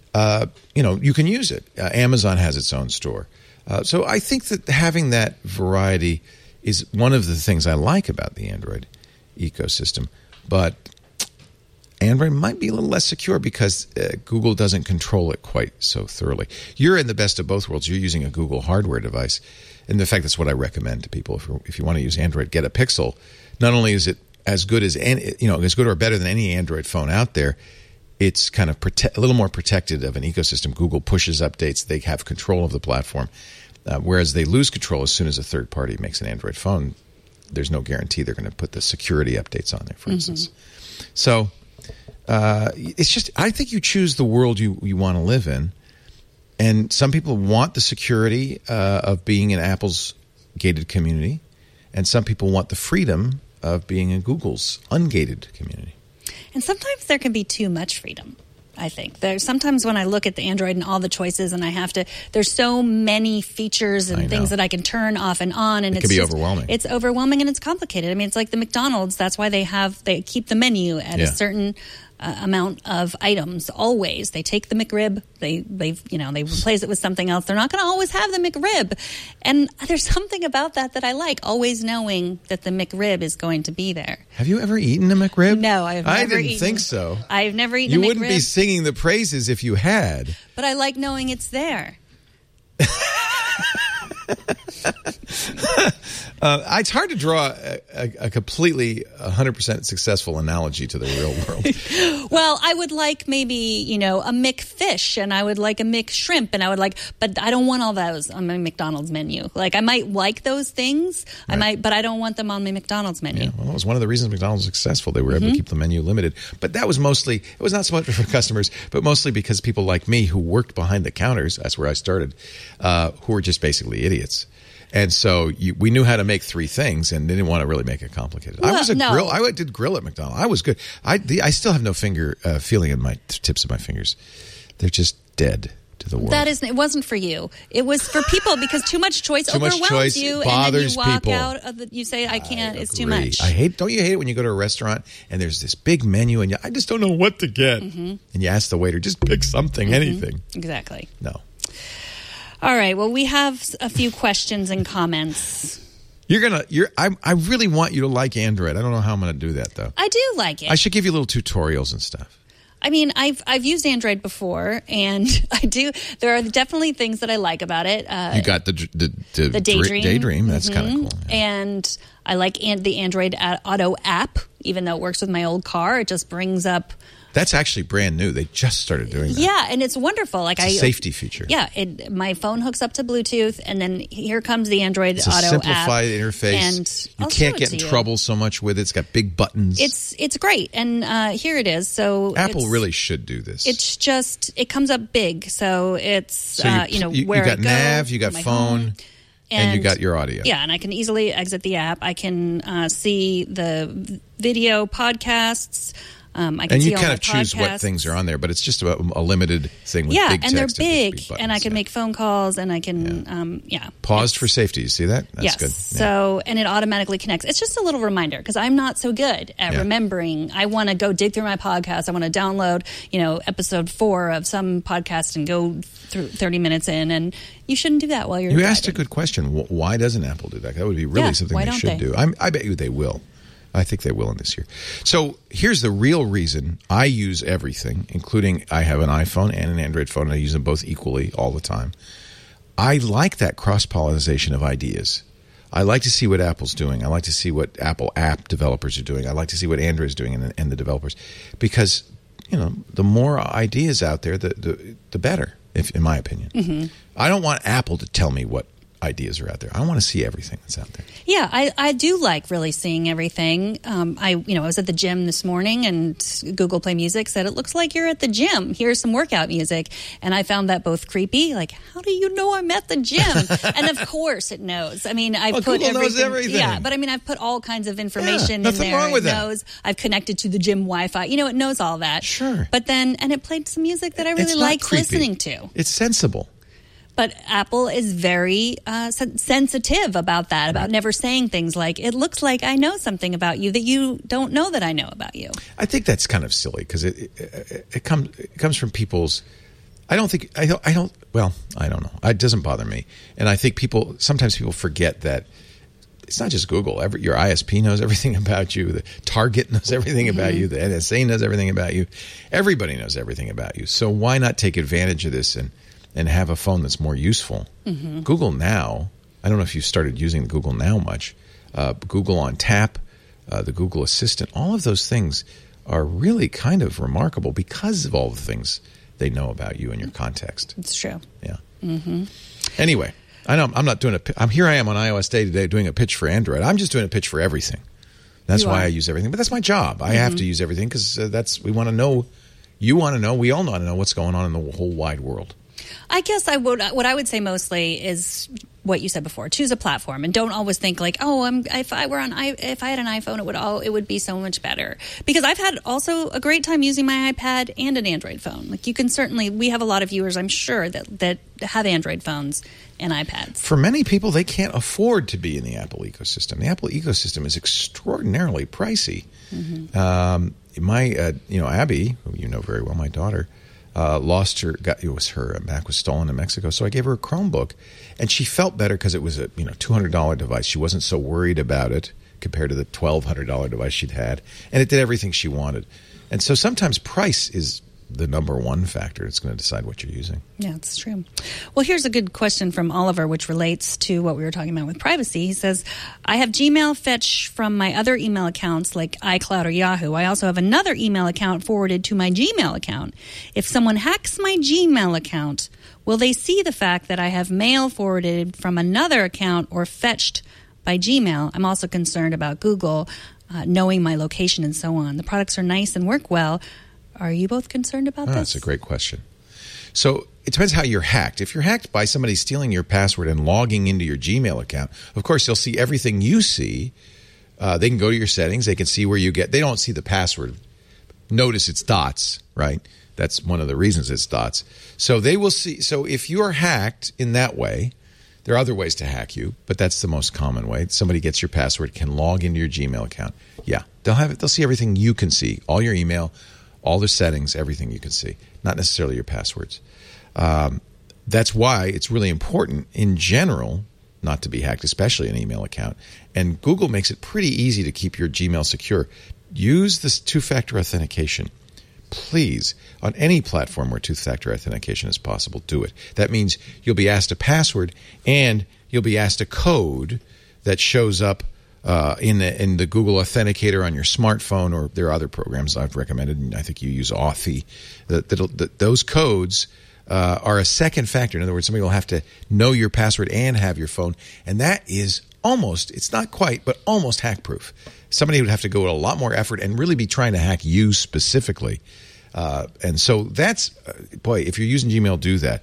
Speaker 5: You can use it. Amazon has its own store. So I think that having that variety is one of the things I like about the Android ecosystem. But Android might be a little less secure because Google doesn't control it quite so thoroughly. You're in the best of both worlds. You're using a Google hardware device. And in fact, that's what I recommend to people. If you want to use Android, get a Pixel. Not only is it as good as as good or better than any Android phone out there, it's kind of a little more protected of an ecosystem. Google pushes updates. They have control of the platform. Whereas they lose control as soon as a third party makes an Android phone. There's no guarantee they're going to put the security updates on there, for instance. So it's just, I think you choose the world you want to live in. And some people want the security of being in Apple's gated community. And some people want the freedom of being in Google's ungated community.
Speaker 4: And sometimes there can be too much freedom, I think. There's sometimes when I look at the Android and all the choices and there's so many features and things that I can turn off and on. And
Speaker 5: it can be overwhelming.
Speaker 4: It's overwhelming and it's complicated. I mean, it's like the McDonald's. That's why they keep the menu at a certain amount of items always. They take the McRib, they replace it with something else. They're not going to always have the McRib. And there's something about that I like, always knowing that the McRib is going to be there.
Speaker 5: Have you ever eaten a McRib?
Speaker 4: No, I
Speaker 5: didn't think so.
Speaker 4: I've never eaten a McRib.
Speaker 5: You wouldn't be singing the praises if you had.
Speaker 4: But I like knowing it's there.
Speaker 5: It's hard to draw a completely 100% successful analogy to the real world.
Speaker 4: Well, I would like maybe, a McFish, and I would like a McShrimp, and but I don't want all those on my McDonald's menu. Like, I might like those things, right. But I don't want them on my McDonald's menu.
Speaker 5: Yeah, well, it was one of the reasons McDonald's was successful. They were able to keep the menu limited. But that was it was not so much for customers, but mostly because people like me who worked behind the counters, that's where I started, who were just basically idiots. And so we knew how to make three things and didn't want to really make it complicated.
Speaker 4: Well,
Speaker 5: I did grill at McDonald's. I was good. I still have no finger feeling in my tips of my fingers. They're just dead to the world.
Speaker 4: It wasn't for you. It was for people because too much choice overwhelms you, and then you walk out of you say, "I can't. It's too much."
Speaker 5: Don't you hate it when you go to a restaurant and there's this big menu and I just don't know what to get, and you ask the waiter, "Just pick something, anything."
Speaker 4: Exactly.
Speaker 5: No.
Speaker 4: All right. Well, we have a few questions and comments.
Speaker 5: I really want you to like Android. I don't know how I'm going to do that though.
Speaker 4: I do like it.
Speaker 5: I should give you little tutorials and stuff.
Speaker 4: I mean, I've used Android before, and I do. There are definitely things that I like about it.
Speaker 5: You got the Daydream. That's kind of cool.
Speaker 4: Yeah. And I like the Android Auto app, even though it works with my old car. It just brings up.
Speaker 5: That's actually brand new. They just started doing that.
Speaker 4: Yeah, and it's wonderful.
Speaker 5: It's a safety feature.
Speaker 4: Yeah, my phone hooks up to Bluetooth, and then here comes the Android Auto app.
Speaker 5: It's a simplified interface.
Speaker 4: And
Speaker 5: you can't get in trouble so much with it. It's got big buttons.
Speaker 4: It's great, and here it is. So
Speaker 5: Apple really should do this.
Speaker 4: It's just it comes up big, so it's
Speaker 5: where
Speaker 4: you
Speaker 5: got nav, you got phone. And you got your audio.
Speaker 4: Yeah, and I can easily exit the app. I can see the video podcasts. I can
Speaker 5: you kind of choose what things are on there, but it's just a limited thing with big text.
Speaker 4: And they're big,
Speaker 5: big buttons,
Speaker 4: and I can make phone calls, and I can,
Speaker 5: Paused for safety. You see that? That's good.
Speaker 4: Yeah. So, and it automatically connects. It's just a little reminder, because I'm not so good at remembering. I want to go dig through my podcast. I want to download, episode 4 of some podcast and go through 30 minutes in, and you shouldn't do that while you're driving.
Speaker 5: asked a good question. Why doesn't Apple do that? That would be really something they should do. I bet you they will. I think they will in this year. So here's the real reason I use everything, including I have an iPhone and an Android phone, and I use them both equally all the time. I like that cross-pollination of ideas. I like to see what Apple's doing. I like to see what Apple app developers are doing. I like to see what Android's doing and the developers. Because, the more ideas out there, the better, in my opinion. Mm-hmm. I don't want Apple to tell me what ideas are out there. I want to see everything that's out there.
Speaker 4: Yeah, I do like really seeing everything. I was at the gym this morning, and Google Play Music said, "It looks like you're at the gym. Here's some workout music." And I found that both creepy. Like, how do you know I'm at the gym? And of course it knows. I mean, I've put
Speaker 5: Google knows everything.
Speaker 4: Yeah, but I mean, I've put all kinds of information in there.
Speaker 5: Nothing wrong with
Speaker 4: it knows. I've connected to the gym Wi-Fi. It knows all that.
Speaker 5: Sure.
Speaker 4: But then, and it played some music that I really liked listening to.
Speaker 5: It's sensible.
Speaker 4: But Apple is very sensitive about that, about never saying things like, "It looks like I know something about you that you don't know that I know about you."
Speaker 5: I think that's kind of silly because it comes from people's. I don't know. It doesn't bother me, and I think sometimes people forget that it's not just Google. Your ISP knows everything about you. The Target knows everything about you. The NSA knows everything about you. Everybody knows everything about you. So why not take advantage of this and have a phone that's more useful? Mm-hmm. Google Now, I don't know if you've started using Google Now much. Google on Tap, the Google Assistant, all of those things are really kind of remarkable because of all the things they know about you and your context.
Speaker 4: It's true.
Speaker 5: Yeah. Mm-hmm. Anyway, I know I'm not doing here I am on iOS Day today doing a pitch for Android. I'm just doing a pitch for everything. That's why I use everything. But that's my job. I have to use everything because we want to know. You want to know. We all want to know what's going on in the whole wide world.
Speaker 4: I guess what I would say mostly is what you said before. Choose a platform, and don't always think like, oh, if I had an iPhone, it would be so much better. Because I've had also a great time using my iPad and an Android phone. Like, you can certainly, we have a lot of viewers, I'm sure, that have Android phones and iPads.
Speaker 5: For many people, they can't afford to be in the Apple ecosystem. The Apple ecosystem is extraordinarily pricey. Abby, who you know very well, my daughter, lost her. Her Mac was stolen in Mexico, so I gave her a Chromebook, and she felt better because it was a $200 device. She wasn't so worried about it compared to the $1,200 device she'd had, and it did everything she wanted. And so sometimes price is the number one factor. It's going to decide what you're using.
Speaker 4: Yeah, it's true. Well, here's a good question from Oliver, which relates to what we were talking about with privacy. He says, I have Gmail fetch from my other email accounts like iCloud or Yahoo. I also have another email account forwarded to my Gmail account. If someone hacks my Gmail account, will they see the fact that I have mail forwarded from another account or fetched by Gmail? I'm also concerned about Google knowing my location and so on. The products are nice and work well. Are you both concerned about this?
Speaker 5: That's a great question. So it depends how you're hacked. If you're hacked by somebody stealing your password and logging into your Gmail account, of course, they'll see everything you see. They can go to your settings. They can see where you get. They don't see the password. Notice it's dots, right? That's one of the reasons it's dots. So they will see. So if you are hacked in that way, there are other ways to hack you, but that's the most common way. Somebody gets your password, can log into your Gmail account. Yeah, they'll see everything you can see, all your email, all the settings, everything you can see, not necessarily your passwords. That's why it's really important in general not to be hacked, especially an email account. And Google makes it pretty easy to keep your Gmail secure. Use this two-factor authentication. Please, on any platform where two-factor authentication is possible, do it. That means you'll be asked a password and you'll be asked a code that shows up in the Google Authenticator on your smartphone, or there are other programs I've recommended, and I think you use Authy. Those codes are a second factor. In other words, somebody will have to know your password and have your phone, and that is almost, it's not quite, but almost hack-proof. Somebody would have to go to a lot more effort and really be trying to hack you specifically. And so that's, boy, if you're using Gmail, do that.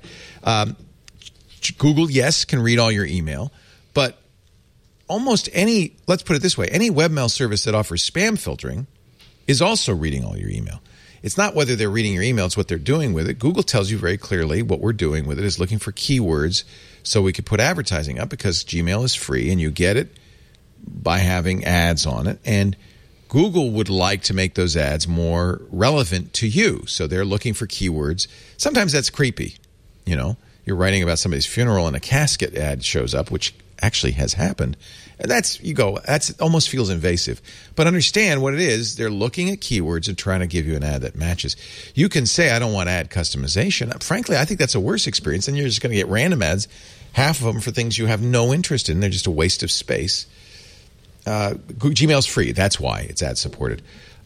Speaker 5: Google, yes, can read all your email, but almost any, let's put it this way, any webmail service that offers spam filtering is also reading all your email. It's not whether they're reading your email, it's what they're doing with it. Google tells you very clearly what we're doing with it is looking for keywords so we could put advertising up, because Gmail is free and you get it by having ads on it. And Google would like to make those ads more relevant to you. So they're looking for keywords. Sometimes that's creepy. You're writing about somebody's funeral and a casket ad shows up, which actually has happened. And that almost feels invasive. But understand what it is. They're looking at keywords and trying to give you an ad that matches. You can say, I don't want ad customization. Frankly, I think that's a worse experience. Then you're just going to get random ads, half of them for things you have no interest in. They're just a waste of space. Gmail's free. That's why it's ad supported.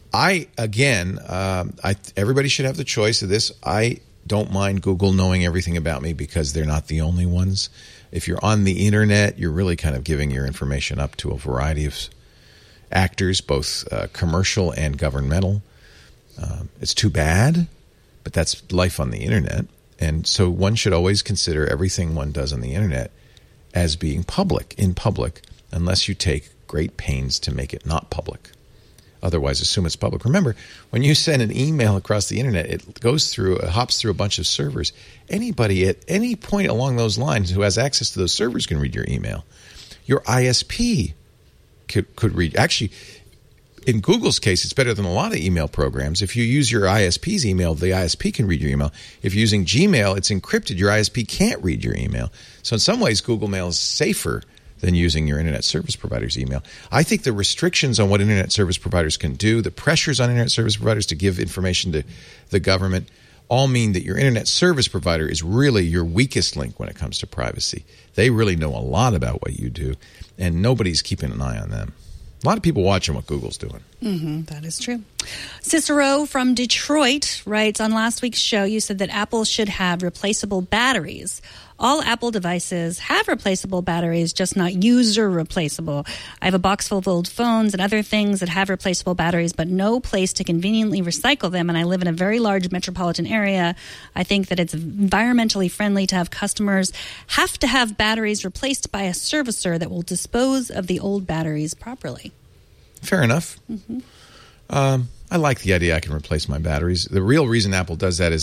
Speaker 5: Everybody should have the choice of this. I don't mind Google knowing everything about me because they're not the only ones. If you're on the internet, you're really kind of giving your information up to a variety of actors, both commercial and governmental. It's too bad, but that's life on the internet. And so one should always consider everything one does on the internet as being in public, unless you take great pains to make it not public. Otherwise, assume it's public. Remember, when you send an email across the internet, it hops through a bunch of servers. Anybody at any point along those lines who has access to those servers can read your email. Your ISP could read. Actually, in Google's case, it's better than a lot of email programs. If you use your ISP's email, the ISP can read your email. If you're using Gmail, it's encrypted. Your ISP can't read your email. So in some ways, Google Mail is safer than using your internet service provider's email. I think the restrictions on what internet service providers can do, the pressures on internet service providers to give information to the government, all mean that your internet service provider is really your weakest link when it comes to privacy. They really know a lot about what you do, and nobody's keeping an eye on them. A lot of people watching what Google's doing.
Speaker 4: That is true. Cicero from Detroit writes, on last week's show, you said that Apple should have replaceable batteries. All Apple devices have replaceable batteries, just not user replaceable. I have a box full of old phones and other things that have replaceable batteries, but no place to conveniently recycle them, and I live in a very large metropolitan area. I think that it's environmentally friendly to have customers have to have batteries replaced by a servicer that will dispose of the old batteries properly.
Speaker 5: Fair enough. I like the idea I can replace my batteries. The real reason Apple does that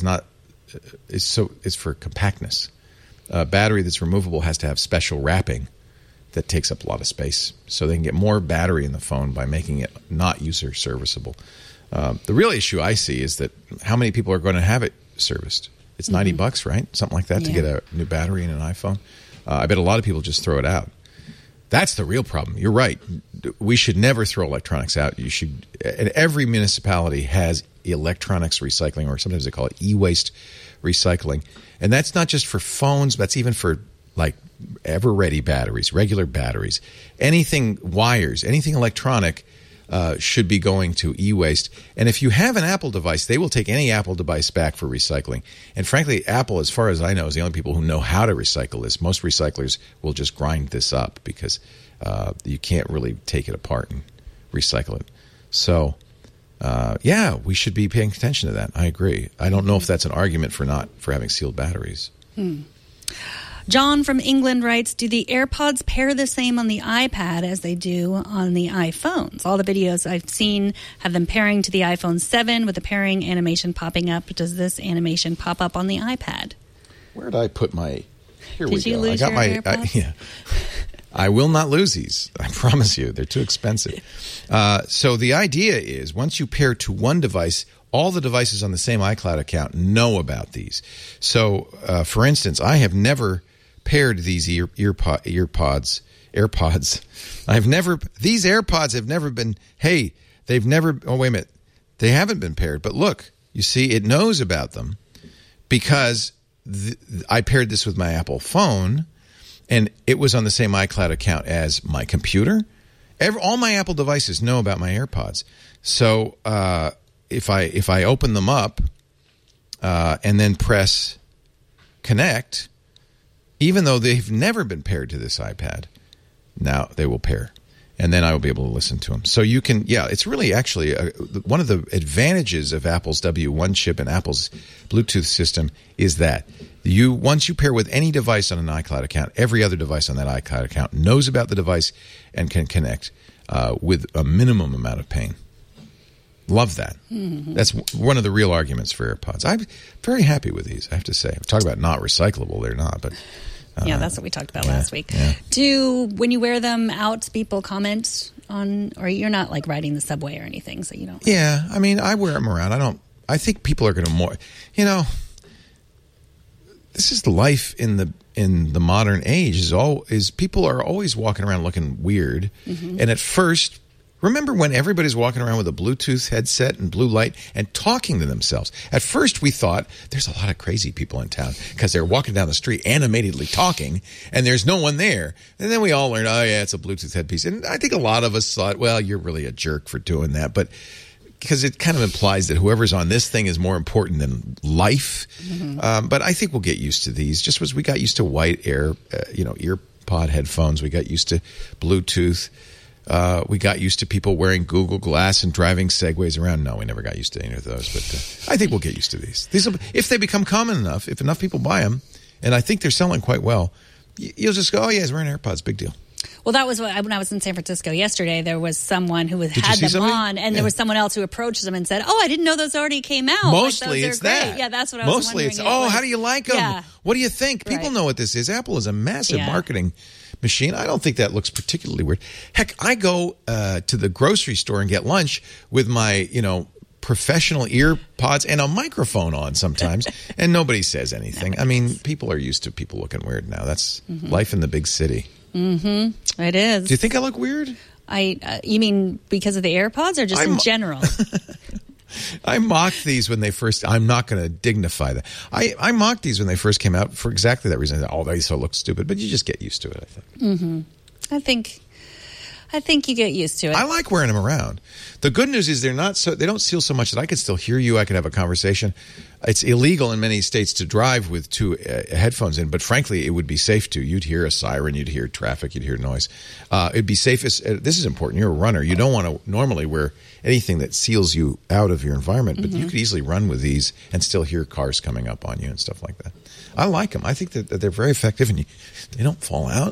Speaker 5: is for compactness. A battery that's removable has to have special wrapping that takes up a lot of space, so they can get more battery in the phone by making it not user serviceable. The real issue I see is that how many people are going to have it serviced? It's $90, right? Something like that to get a new battery in an iPhone. I bet a lot of people just throw it out. That's the real problem. You're right. We should never throw electronics out. You should. And every municipality has electronics recycling, or sometimes they call it e-waste recycling. And that's not just for phones. That's even for like ever-ready batteries, regular batteries, anything wires, anything electronic should be going to e-waste. And if you have an Apple device, they will take any Apple device back for recycling. And frankly, Apple, as far as I know, is the only people who know how to recycle this. Most recyclers will just grind this up because you can't really take it apart and recycle it. So, we should be paying attention to that. I agree. I don't know if that's an argument for having sealed batteries.
Speaker 4: John from England writes, do the AirPods pair the same on the iPad as they do on the iPhones? All the videos I've seen have them pairing to the iPhone 7 with the pairing animation popping up. Does this animation pop up on the iPad?
Speaker 5: Where did I put my... Here we go.
Speaker 4: Did you lose your AirPods?
Speaker 5: I will not lose these. I promise you. They're too expensive. So the idea is once you pair to one device, all the devices on the same iCloud account know about these. So, for instance, I have never paired these AirPods. These AirPods have never been, they haven't been paired. But look, you see, it knows about them because I paired this with my Apple phone, and it was on the same iCloud account as my computer. All my Apple devices know about my AirPods. So if I open them up and then press connect, even though they've never been paired to this iPad, now they will pair. And then I will be able to listen to them. So you can, it's really actually one of the advantages of Apple's W1 chip and Apple's Bluetooth system is that once you pair with any device on an iCloud account, every other device on that iCloud account knows about the device and can connect with a minimum amount of pain. Love that. Mm-hmm. That's one of the real arguments for AirPods. I'm very happy with these, I have to say. Talk about not recyclable, they're not, but...
Speaker 4: that's what we talked about last week. Yeah. When you wear them out, people comment on, or you're not like riding the subway or anything, so you don't.
Speaker 5: Yeah, I mean, I wear them around. I think people are going to this is the life in the modern age. Is people are always walking around looking weird, and at first. Remember when everybody's walking around with a Bluetooth headset and blue light and talking to themselves? At first, we thought there's a lot of crazy people in town because they're walking down the street animatedly talking and there's no one there. And then we all learned, it's a Bluetooth headpiece. And I think a lot of us thought, well, you're really a jerk for doing that. But because it kind of implies that whoever's on this thing is more important than life. But I think we'll get used to these. Just as we got used to white earpod headphones, we got used to Bluetooth. We got used to people wearing Google Glass and driving Segways around. No, we never got used to any of those. But I think we'll get used to these. If they become common enough, if enough people buy them, and I think they're selling quite well, you'll just go, he's wearing AirPods, big deal.
Speaker 4: Well, that was when I was in San Francisco yesterday. There was someone who had them on, and there was someone else who approached them and said, I didn't know those already came out.
Speaker 5: Mostly it's that.
Speaker 4: Yeah, that's what I was wondering.
Speaker 5: Mostly it's, how do you like them? Yeah. What do you think? People know what this is. Apple is a massive marketing machine. I don't think that looks particularly weird. Heck, I go to the grocery store and get lunch with my, professional earpods and a microphone on sometimes, and nobody says anything. I mean, people are used to people looking weird now. That's life in the big city.
Speaker 4: Mm-hmm. It is.
Speaker 5: Do you think I look weird?
Speaker 4: You mean because of the AirPods or just in general?
Speaker 5: I mocked these when they first... I'm not going to dignify that. I mocked these when they first came out for exactly that reason. They look stupid, but you just get used to it, I think.
Speaker 4: I think I think you get used to it.
Speaker 5: I like wearing them around. The good news is they don't seal so much that I can still hear you. I can have a conversation. It's illegal in many states to drive with two headphones in, but frankly, it would be safe to. You'd hear a siren, you'd hear traffic, you'd hear noise. It'd be safest. This is important. You're a runner. You don't want to normally wear anything that seals you out of your environment, but you could easily run with these and still hear cars coming up on you and stuff like that. I like them. I think that they're very effective, and they don't fall out.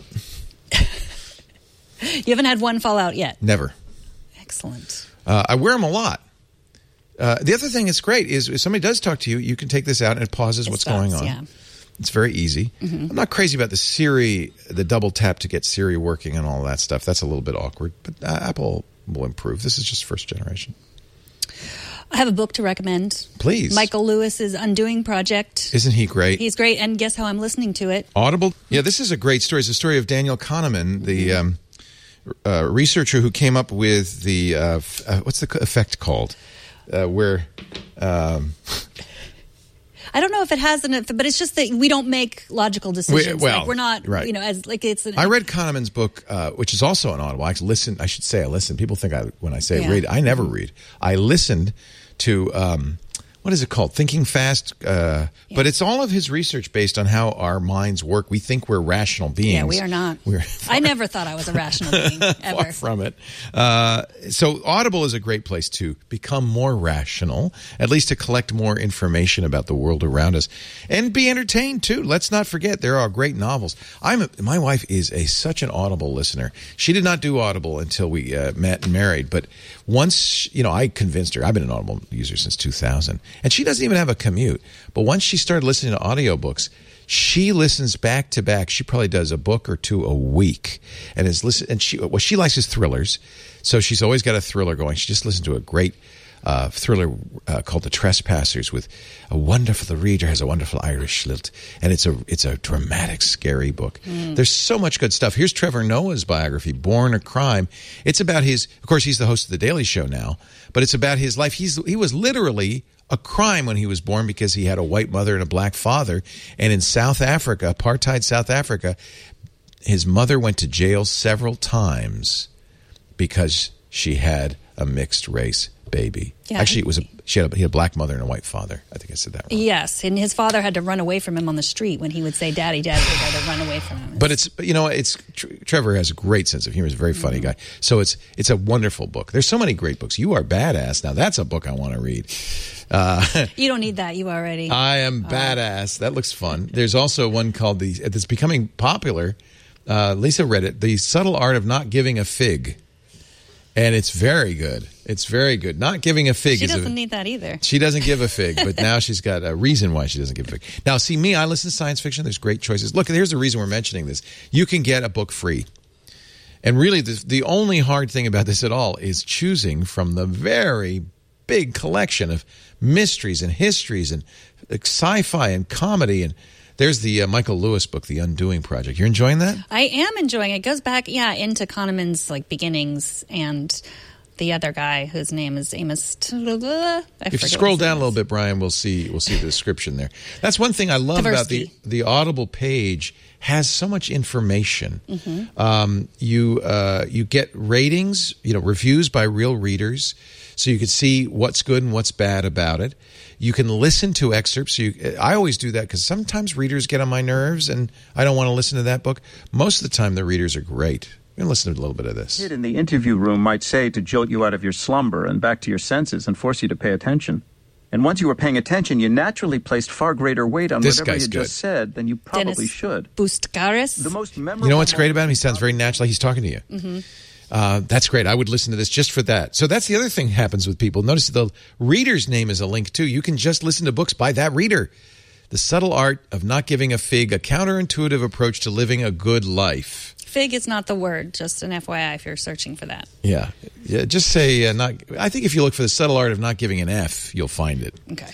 Speaker 4: You haven't had one fall out yet?
Speaker 5: Never.
Speaker 4: Excellent.
Speaker 5: I wear them a lot. The other thing that's great is if somebody does talk to you, you can take this out and it pauses what's going on.
Speaker 4: Yeah.
Speaker 5: It's very easy. I'm not crazy about the Siri, the double tap to get Siri working and all that stuff. That's a little bit awkward, but Apple will improve. This is just first generation.
Speaker 4: I have a book to recommend.
Speaker 5: Please.
Speaker 4: Michael Lewis's Undoing Project.
Speaker 5: Isn't he great?
Speaker 4: He's great, and guess how I'm listening to it?
Speaker 5: Audible? Yeah, this is a great story. It's the story of Daniel Kahneman, the researcher who came up with the, what's the effect called? Where...
Speaker 4: I don't know if it has an effect, but it's just that we don't make logical decisions. We're not,
Speaker 5: right.
Speaker 4: As like it's.
Speaker 5: I read Kahneman's book, which is also an Audible. I listened. I should say I listened. People think when I say read, I never read. I listened to what is it called? Thinking Fast. But it's all of his research based on how our minds work. We think we're rational beings.
Speaker 4: Yeah, we are not. I never thought I was a rational being, ever.
Speaker 5: Far from it. So Audible is a great place to become more rational, at least to collect more information about the world around us, and be entertained too. Let's not forget there are great novels. My wife is such an Audible listener. She did not do Audible until we met and married, but once I convinced her. I've been an Audible user since 2000. And she doesn't even have a commute. But once she started listening to audiobooks, she listens back to back. She probably does a book or two a week. And what she likes is thrillers. So she's always got a thriller going. She just listened to a great thriller called The Trespassers with the reader has a wonderful Irish lilt. And it's a dramatic, scary book. There's so much good stuff. Here's Trevor Noah's biography, Born a Crime. It's about of course, he's the host of The Daily Show now, but it's about his life. He was literally a crime when he was born because he had a white mother and a black father. And in South Africa, apartheid South Africa, his mother went to jail several times because she had a mixed race baby. Yeah, actually, he had a black mother and a white father. I think I said that wrong.
Speaker 4: Yes, and his father had to run away from him on the street when he would say, "Daddy, Daddy," he had to run away from him.
Speaker 5: But Trevor has a great sense of humor. He's a very funny guy. So it's a wonderful book. There's so many great books. You Are Badass. Now that's a book I want to read.
Speaker 4: You don't need that. You already.
Speaker 5: I Am Badass. That looks fun. There's also one called that's becoming popular. Lisa read it. The Subtle Art of Not Giving a Fig. And it's very good. It's very good. Not giving a fig.
Speaker 4: She doesn't need that either.
Speaker 5: She doesn't give a fig, but now she's got a reason why she doesn't give a fig. Now, see me, I listen to science fiction. There's great choices. Look, here's the reason we're mentioning this. You can get a book free. And really, the only hard thing about this at all is choosing from the very big collection of mysteries and histories and sci-fi and comedy. And there's the Michael Lewis book, The Undoing Project. You're enjoying that?
Speaker 4: I am enjoying it. It goes back, into Kahneman's beginnings and the other guy whose name is Amos. If
Speaker 5: you scroll down a little bit, Brian, we'll see the description there. That's one thing I love about the Audible page. Has so much information. You get ratings, reviews by real readers, so you can see what's good and what's bad about it. You can listen to excerpts. I always do that because sometimes readers get on my nerves and I don't want to listen to that book. Most of the time, the readers are great. We're going to listen to a little bit of this.
Speaker 7: A kid in the interview room might say to jolt you out of your slumber and back to your senses and force you to pay attention. And once you were paying attention, you naturally placed far greater weight on whatever you just said than you probably
Speaker 4: Dennis
Speaker 7: should.
Speaker 4: Bouskaris.
Speaker 7: The most memorable.
Speaker 5: You know what's great about him? He sounds very natural. Like he's talking to you. That's great. I would listen to this just for that. So that's the other thing that happens with people. Notice the reader's name is a link too. You can just listen to books by that reader. The Subtle Art of Not Giving a Fig, a counterintuitive approach to living a good life.
Speaker 4: Fig is not the word, just an FYI if you're searching for that.
Speaker 5: Yeah, just say not. I think if you look for The Subtle Art of Not Giving an F, you'll find it.
Speaker 4: Okay.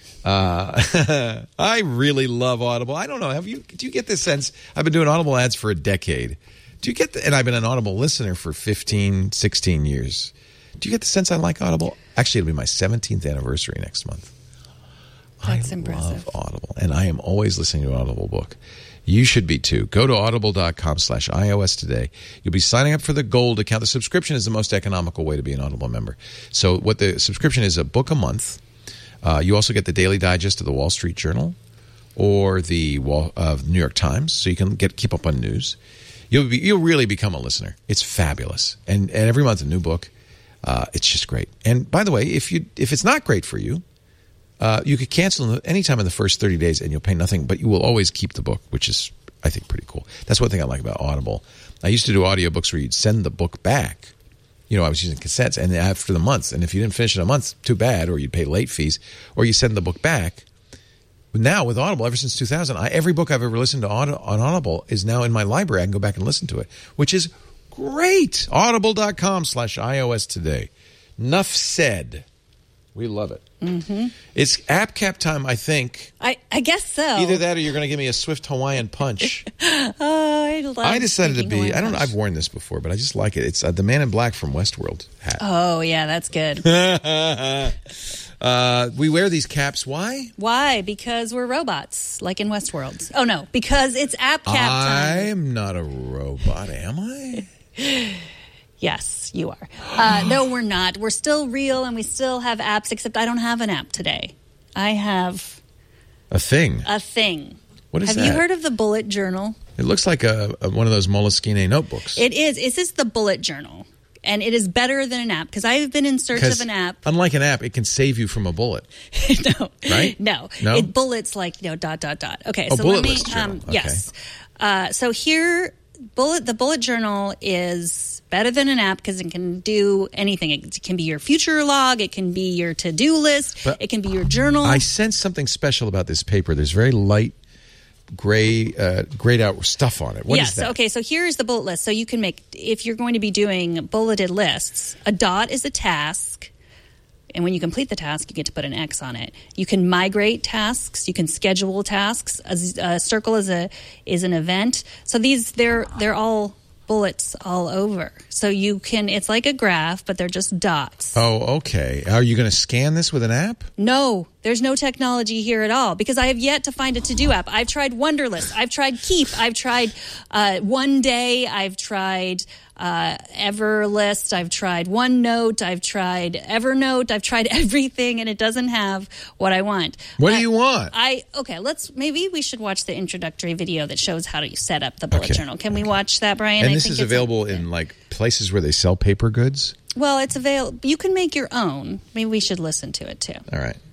Speaker 5: I really love Audible. I don't know. Do you get this sense? I've been doing Audible ads for a decade. Do you get and I've been an Audible listener for 15, 16 years. Do you get the sense I like Audible? Actually, it'll be my 17th anniversary next month.
Speaker 4: That's impressive.
Speaker 5: I love Audible, and I am always listening to an Audible book. You should be too. Go to audible.com/iOS today. You'll be signing up for the Gold account. The subscription is the most economical way to be an Audible member. So what the subscription is, a book a month. You also get the daily digest of the Wall Street Journal or the New York Times, so you can keep up on news. You'll really become a listener. It's fabulous. And every month a new book. It's just great. And by the way, if it's not great for you, you could cancel anytime in the first 30 days and you'll pay nothing, but you will always keep the book, which is, I think, pretty cool. That's one thing I like about Audible. I used to do audiobooks where you'd send the book back. I was using cassettes, and after the month, and if you didn't finish in a month, too bad, or you'd pay late fees, or you send the book back. But now with Audible, ever since 2000, every book I've ever listened to on Audible is now in my library. I can go back and listen to it, which is great. Audible.com/iOS today. Enough said. We love it. Mm-hmm. It's app cap time, I think.
Speaker 4: I guess so.
Speaker 5: Either that or you're going to give me a swift Hawaiian punch.
Speaker 4: I
Speaker 5: decided to be, I've worn this before, but I just like it. It's the Man in Black from Westworld hat.
Speaker 4: Oh, yeah, that's good.
Speaker 5: We wear these caps. Why?
Speaker 4: Why? Because we're robots, like in Westworld. Oh, no, because it's app cap time.
Speaker 5: I'm not a robot, am I?
Speaker 4: Yes, you are. No, we're not. We're still real, and we still have apps, except I don't have an app today. I have...
Speaker 5: A thing?
Speaker 4: A thing.
Speaker 5: What is that?
Speaker 4: Have you heard of the Bullet Journal?
Speaker 5: It looks like one of those Moleskine notebooks.
Speaker 4: It is. This is the Bullet Journal, and it is better than an app, because I've been in search of an app.
Speaker 5: Unlike an app, it can save you from a bullet.
Speaker 4: No.
Speaker 5: Right?
Speaker 4: No. It bullets like, dot, dot, dot. Okay,
Speaker 5: so
Speaker 4: bullet
Speaker 5: let me... list journal. Okay.
Speaker 4: Yes. So here... The Bullet Journal is better than an app because it can do anything. It can be your future log. It can be your to-do list. But it can be your journal.
Speaker 5: I sense something special about this paper. There's very light, grayed out stuff on it. What is that?
Speaker 4: Okay, so here's the bullet list. So you can make, if you're going to be doing bulleted lists, a dot is a task. And when you complete the task, you get to put an X on it. You can migrate tasks. You can schedule tasks. A circle is an event. So they're all bullets all over. So you can, it's like a graph, but they're just dots.
Speaker 5: Oh, okay. Are you going to scan this with an app?
Speaker 4: No, there's no technology here at all because I have yet to find a to-do app. I've tried Wunderlist. I've tried Keep. I've tried One Day. I've tried Everlist. I've tried OneNote. I've tried Evernote. I've tried everything, and it doesn't have what I want.
Speaker 5: What do you want?
Speaker 4: Maybe we should watch the introductory video that shows how to set up the bullet journal. Can we watch that, Brian?
Speaker 5: And this is available in like places where they sell paper goods?
Speaker 4: Well, it's available. You can make your own. Maybe we should listen to it too.
Speaker 5: All right.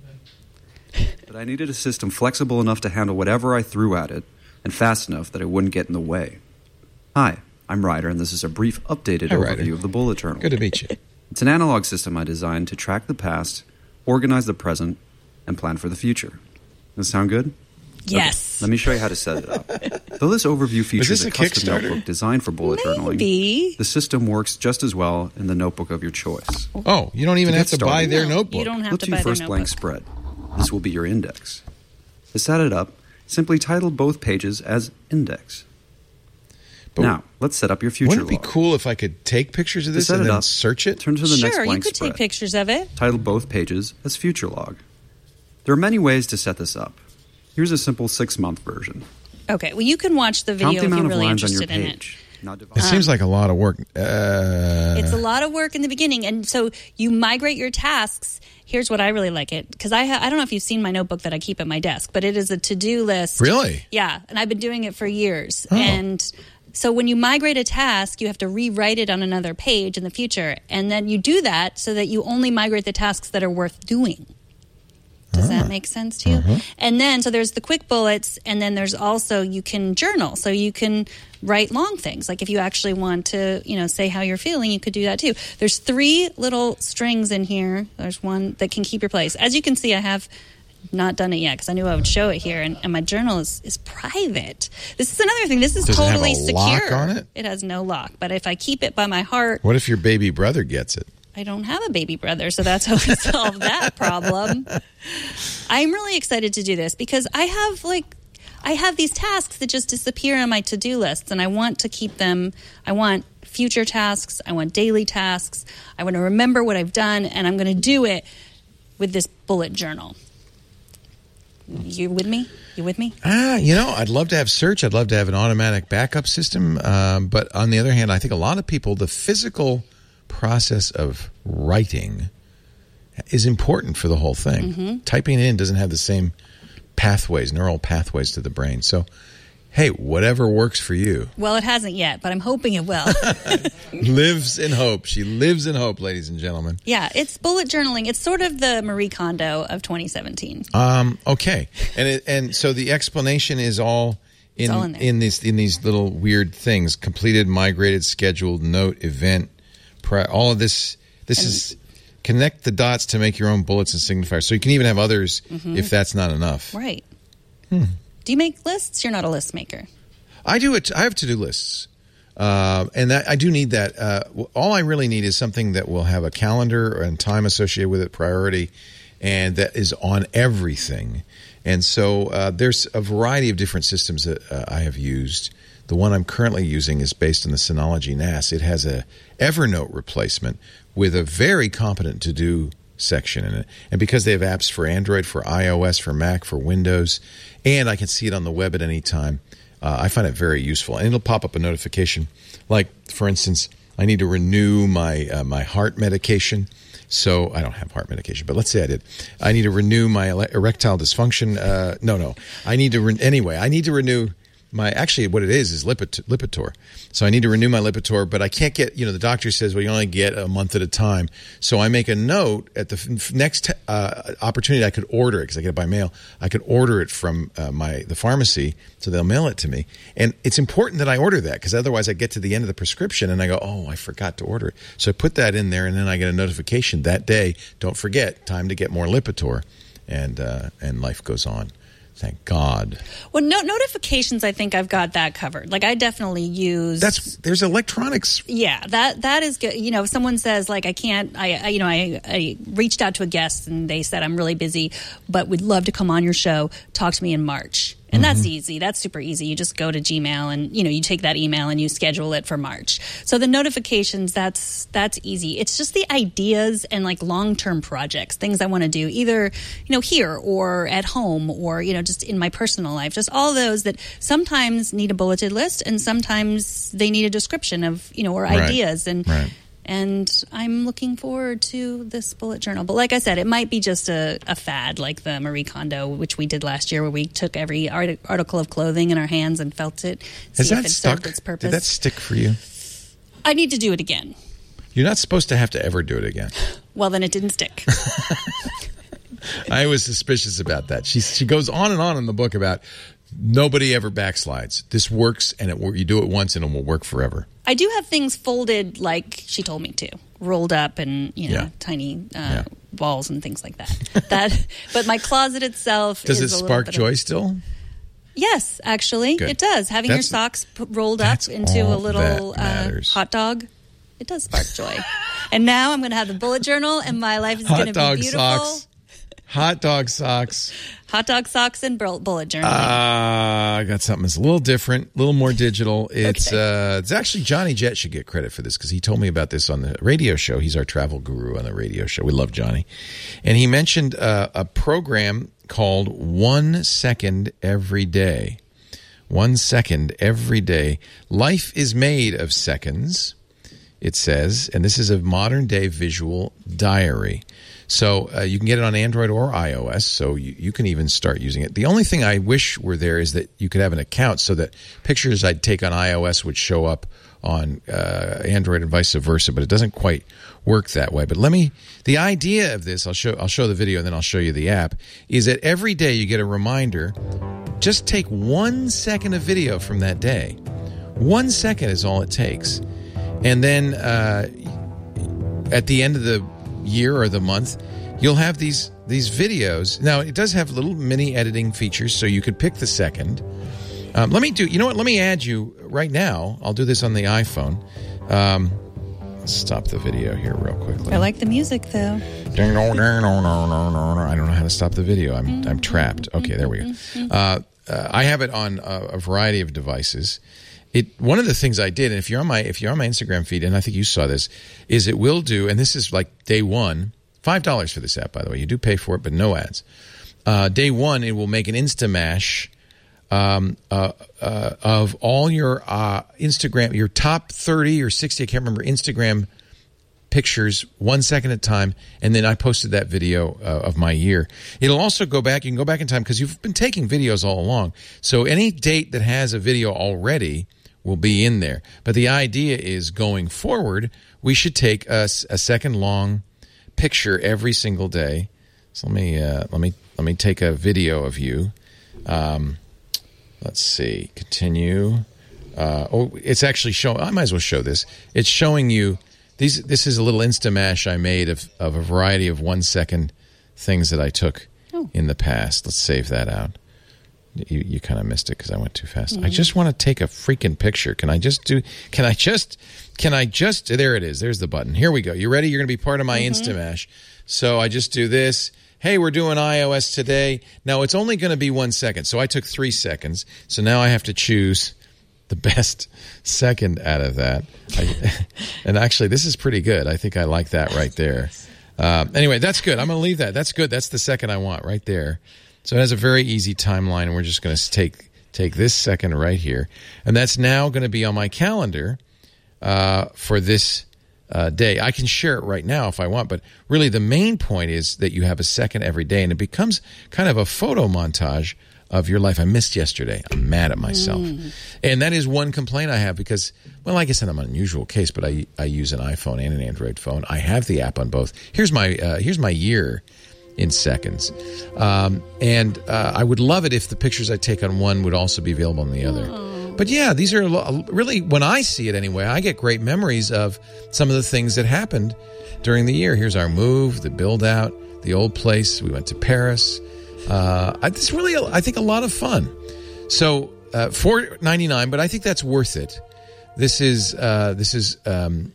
Speaker 8: But I needed a system flexible enough to handle whatever I threw at it and fast enough that it wouldn't get in the way. Hi, I'm Ryder, and this is a brief updated overview of the Bullet Journal.
Speaker 5: Good to meet you.
Speaker 8: It's an analog system I designed to track the past, organize the present, and plan for the future. Does that sound good?
Speaker 4: Yes.
Speaker 8: Okay, let me show you how to set it up. Though this overview features a custom notebook designed for bullet journaling, the system works just as well in the notebook of your choice.
Speaker 5: Oh, you don't even have to buy their notebook.
Speaker 4: You don't have to buy their notebook.
Speaker 8: Flip to your first blank spread. This will be your index. To set it up, simply title both pages as index. But now, let's set up your future log.
Speaker 5: Wouldn't it be cool if I could take pictures of this and then search it?
Speaker 8: Turn to the next blank spread.
Speaker 4: Sure, you could take pictures of it.
Speaker 8: Title both pages as future log. There are many ways to set this up. Here's a simple 6-month version.
Speaker 4: Okay, well, you can watch the video if you're really interested in it.
Speaker 5: It seems like a lot of work.
Speaker 4: It's a lot of work in the beginning. And so you migrate your tasks. Here's what I really like it. Because I don't know if you've seen my notebook that I keep at my desk, but it is a to-do list.
Speaker 5: Really?
Speaker 4: Yeah, and I've been doing it for years.
Speaker 5: Oh.
Speaker 4: And so when you migrate a task, you have to rewrite it on another page in the future. And then you do that so that you only migrate the tasks that are worth doing. Does that make sense to you? Mm-hmm. And then, so there's the quick bullets, and then there's also, you can journal. So you can write long things. Like if you actually want to, say how you're feeling, you could do that too. There's 3 little strings in here. There's one that can keep your place. As you can see, I have not done it yet because I knew I would show it here, and my journal is private. This is another thing. This is totally secure.
Speaker 5: Does it have a lock on it?
Speaker 4: It has no lock, but if I keep it by my heart.
Speaker 5: What if your baby brother gets it?
Speaker 4: I don't have a baby brother, so that's how we solve that problem. I'm really excited to do this because I have these tasks that just disappear on my to-do lists, and I want to keep them. I want future tasks. I want daily tasks. I want to remember what I've done, and I'm going to do it with this bullet journal. You with me?
Speaker 5: I'd love to have search. I'd love to have an automatic backup system. But on the other hand, I think a lot of people, the physical process of writing is important for the whole thing. Mm-hmm. Typing it in doesn't have the same neural pathways to the brain. So, hey, whatever works for you.
Speaker 4: Well, it hasn't yet, but I'm hoping it will.
Speaker 5: Lives in hope. She lives in hope, ladies and gentlemen.
Speaker 4: Yeah, it's bullet journaling. It's sort of the Marie Kondo of 2017.
Speaker 5: Okay. And so the explanation is all in these little weird things: completed, migrated, scheduled, note, event, all of this. This is connect the dots to make your own bullets and signifiers. So you can even have others if that's not enough.
Speaker 4: Right. Do you make lists? You're not a list maker.
Speaker 5: I do it. I have to-do lists. And I do need that. All I really need is something that will have a calendar and time associated with it, priority, and that is on everything. And so there's a variety of different systems that I have used. The one I'm currently using is based on the Synology NAS. It has a Evernote replacement with a very competent to-do section in it. And because they have apps for Android, for iOS, for Mac, for Windows, and I can see it on the web at any time, I find it very useful. And it'll pop up a notification. Like, for instance, I need to renew my my heart medication. So I don't have heart medication, but let's say I did. I need to renew my erectile dysfunction. No. I need to I need to renew actually what it is Lipitor. So I need to renew my Lipitor, but I can't get, the doctor says, well, you only get a month at a time. So I make a note at the next opportunity I could order it, because I get it by mail. I could order it from the pharmacy, so they'll mail it to me. And it's important that I order that, because otherwise I get to the end of the prescription and I go, oh, I forgot to order it. So I put that in there, and then I get a notification that day, don't forget, time to get more Lipitor, and life goes on. Thank God.
Speaker 4: Well, notifications, I think I've got that covered. Like, I definitely use...
Speaker 5: There's electronics.
Speaker 4: Yeah, that is good. If someone says, like, I reached out to a guest and they said, I'm really busy, but we'd love to come on your show, talk to me in March. And that's easy. That's super easy. You just go to Gmail and, you take that email and you schedule it for March. So the notifications, that's easy. It's just the ideas and, like, long-term projects, things I want to do either, here or at home or, just in my personal life. Just all those that sometimes need a bulleted list and sometimes they need a description of, or ideas. And I'm looking forward to this bullet journal. But like I said, it might be just a fad like the Marie Kondo, which we did last year, where we took every article of clothing in our hands and felt it.
Speaker 5: Has that stuck? Its purpose. Did that stick for you?
Speaker 4: I need to do it again.
Speaker 5: You're not supposed to have to ever do it again.
Speaker 4: Well, then it didn't stick.
Speaker 5: I was suspicious about that. She goes on and on in the book about nobody ever backslides. This works, and you do it once, and it will work forever.
Speaker 4: I do have things folded like she told me to, rolled up and tiny balls and things like that. But my closet itself
Speaker 5: does it spark joy still?
Speaker 4: Yes, actually, Good. It does. Having your socks rolled up into a little hot dog, it does spark joy. And now I'm going to have the bullet journal, and my life is going to be beautiful.
Speaker 5: Socks. Hot dog socks.
Speaker 4: Hot dog socks and bullet journaling.
Speaker 5: I got something that's a little different, a little more digital. It's actually Johnny Jett should get credit for this, because he told me about this on the radio show. He's our travel guru on the radio show. We love Johnny. And he mentioned a program called 1 Second Every Day. 1 second every day. Life is made of seconds, it says, and this is a modern-day visual diary. So you can get it on Android or iOS, so you can even start using it. The only thing I wish were there is that you could have an account so that pictures I'd take on iOS would show up on Android and vice versa, but it doesn't quite work that way. But the idea of this, I'll show the video and then I'll show you the app, is that every day you get a reminder, just take 1 second of video from that day. 1 second is all it takes. And then at the end of the year or the month, you'll have these videos. Now, it does have little mini editing features, so you could pick the second. Let me add you right now. I'll do this on the iPhone. Let's stop the video here real quickly.
Speaker 4: I like the music, though.
Speaker 5: I don't know how to stop the video. I'm trapped. Okay, there we go. I have it on a variety of devices. One of the things I did, and if you're on my Instagram feed, and I think you saw this, is it will do, and this is like day one, $5 for this app, by the way. You do pay for it, but no ads. day one, it will make an Instamash of all your Instagram, your top 30 or 60, I can't remember, Instagram pictures 1 second at a time, and then I posted that video of my year. It'll also go back, you can go back in time because you've been taking videos all along. So any date that has a video already will be in there. But the idea is going forward, we should take a second long picture every single day. So let me take a video of you. Let's see, continue. It's actually showing, I might as well show this. It's showing you, this is a little Instamash I made of a variety of 1 second things that I took in the past. Let's save that out. You kind of missed it because I went too fast. I just want to take a freaking picture. Can I just, there it is. There's the button. Here we go. You ready? You're going to be part of my Instamash. So I just do this. Hey, we're doing iOS today. Now, it's only going to be 1 second. So I took 3 seconds. So now I have to choose the best second out of that. And actually, this is pretty good. I think I like that right there. Anyway, that's good. I'm going to leave that. That's good. That's the second I want right there. So it has a very easy timeline, and we're just going to take this second right here. And that's now going to be on my calendar for this day. I can share it right now if I want, but really the main point is that you have a second every day, and it becomes kind of a photo montage of your life. I missed yesterday. I'm mad at myself. And that is one complaint I have because, well, like I said, I'm an unusual case, but I use an iPhone and an Android phone. I have the app on both. Here's my year in seconds. And I would love it if the pictures I take on one would also be available on the other. But yeah, these are really, when I see it anyway, I get great memories of some of the things that happened during the year. Here's our move, the build out, the old place. We went to Paris. It's really, I think, a lot of fun. So $4.99, but I think that's worth it. This is and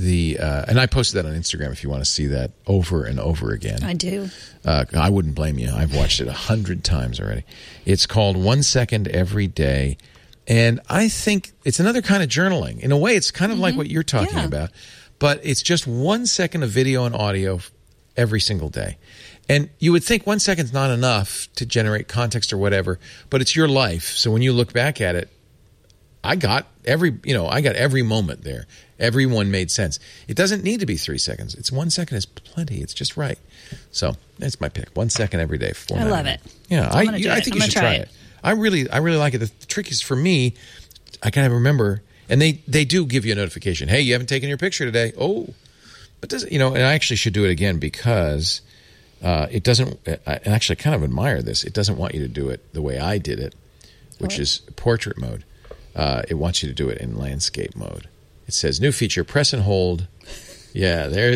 Speaker 5: I posted that on Instagram if you want to see that over and over again.
Speaker 4: I do.
Speaker 5: I wouldn't blame you. I've watched it 100 times already. It's called 1 Second Every Day. And I think it's another kind of journaling. In a way, it's kind of like what you're talking about. But it's just 1 second of video and audio every single day. And you would think 1 second's not enough to generate context or whatever, but it's your life. So when you look back at it, I got every moment there. Everyone made sense. It doesn't need to be 3 seconds. It's 1 second is plenty. It's just right. So that's my pick. 1 second every day.
Speaker 4: I love it.
Speaker 5: Yeah, I think you should try it. I really like it. The trick is for me, I kind of remember, and they do give you a notification. Hey, you haven't taken your picture today. Oh, but and I actually should do it again because it doesn't. I actually kind of admire this. It doesn't want you to do it the way I did it, which is portrait mode. It wants you to do it in landscape mode. It says new feature: press and hold. Yeah, there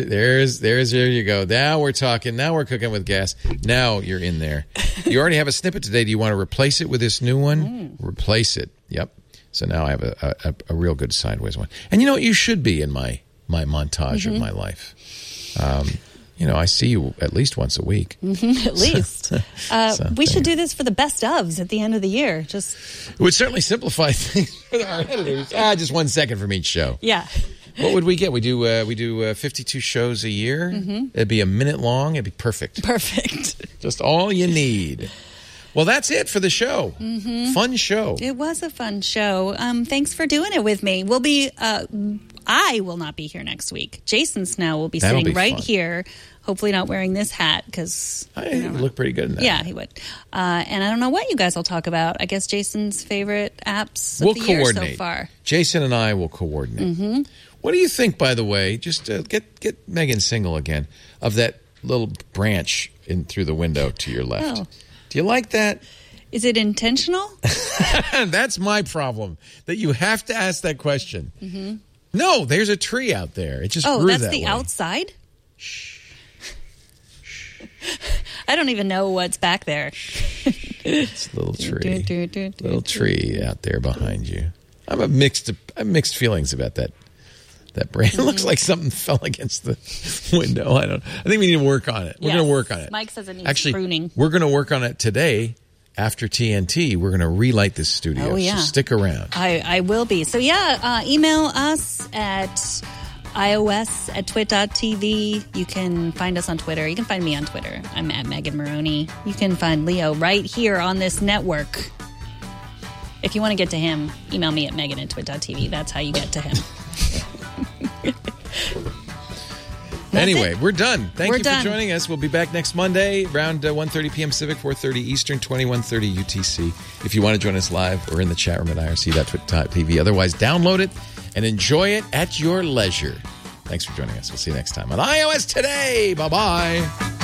Speaker 5: you go. Now we're talking. Now we're cooking with gas. Now you're in there. You already have a snippet today. Do you want to replace it with this new one? Replace it. Yep. So now I have a real good sideways one. And you know what? You should be in my montage of my life. I see you at least once a week.
Speaker 4: At least. We should do this for the best ofs at the end of the year. It
Speaker 5: would certainly simplify things for our editors. Just 1 second from each show.
Speaker 4: Yeah.
Speaker 5: What would we get? We do 52 shows a year. It'd be a minute long. It'd be perfect.
Speaker 4: Perfect.
Speaker 5: Just all you need. Well, that's it for the show. Fun show.
Speaker 4: It was a fun show. Thanks for doing it with me. We'll be. I will not be here next week. Jason Snell will be sitting right here. Hopefully not wearing this hat because
Speaker 5: he would look pretty good in that.
Speaker 4: Yeah, he would. And I don't know what you guys will talk about. I guess Jason's favorite apps
Speaker 5: of
Speaker 4: the year so far.
Speaker 5: Jason and I will coordinate. What do you think, by the way, just get Megan single again, of that little branch in through the window to your left? Oh. Do you like that?
Speaker 4: Is it intentional?
Speaker 5: That's my problem, that you have to ask that question. No, there's a tree out there. It just grew that way. Oh, that's the
Speaker 4: outside? Shh. I don't even know what's back there.
Speaker 5: It's a little tree. Little tree out there behind you. I have mixed feelings about that branch. It looks like something fell against the window. I think we need to work on it. We're going to work on it.
Speaker 4: Mike says it needs pruning.
Speaker 5: We're going to work on it today. After TNT, we're going to relight this studio. Oh, yeah. So stick around.
Speaker 4: I will be. So, email us at iOS at twit.tv. You can find us on Twitter. You can find me on Twitter. I'm at Megan Maroney. You can find Leo right here on this network. If you want to get to him, email me at megan@twit.tv. That's how you get to him.
Speaker 5: Anyway, we're done. Thank you for joining us. We'll be back next Monday around 1:30 p.m. Pacific, 4:30 Eastern, 21:30 UTC. If you want to join us live or in the chat room at irc.twit.tv. Otherwise, download it and enjoy it at your leisure. Thanks for joining us. We'll see you next time on iOS Today. Bye-bye.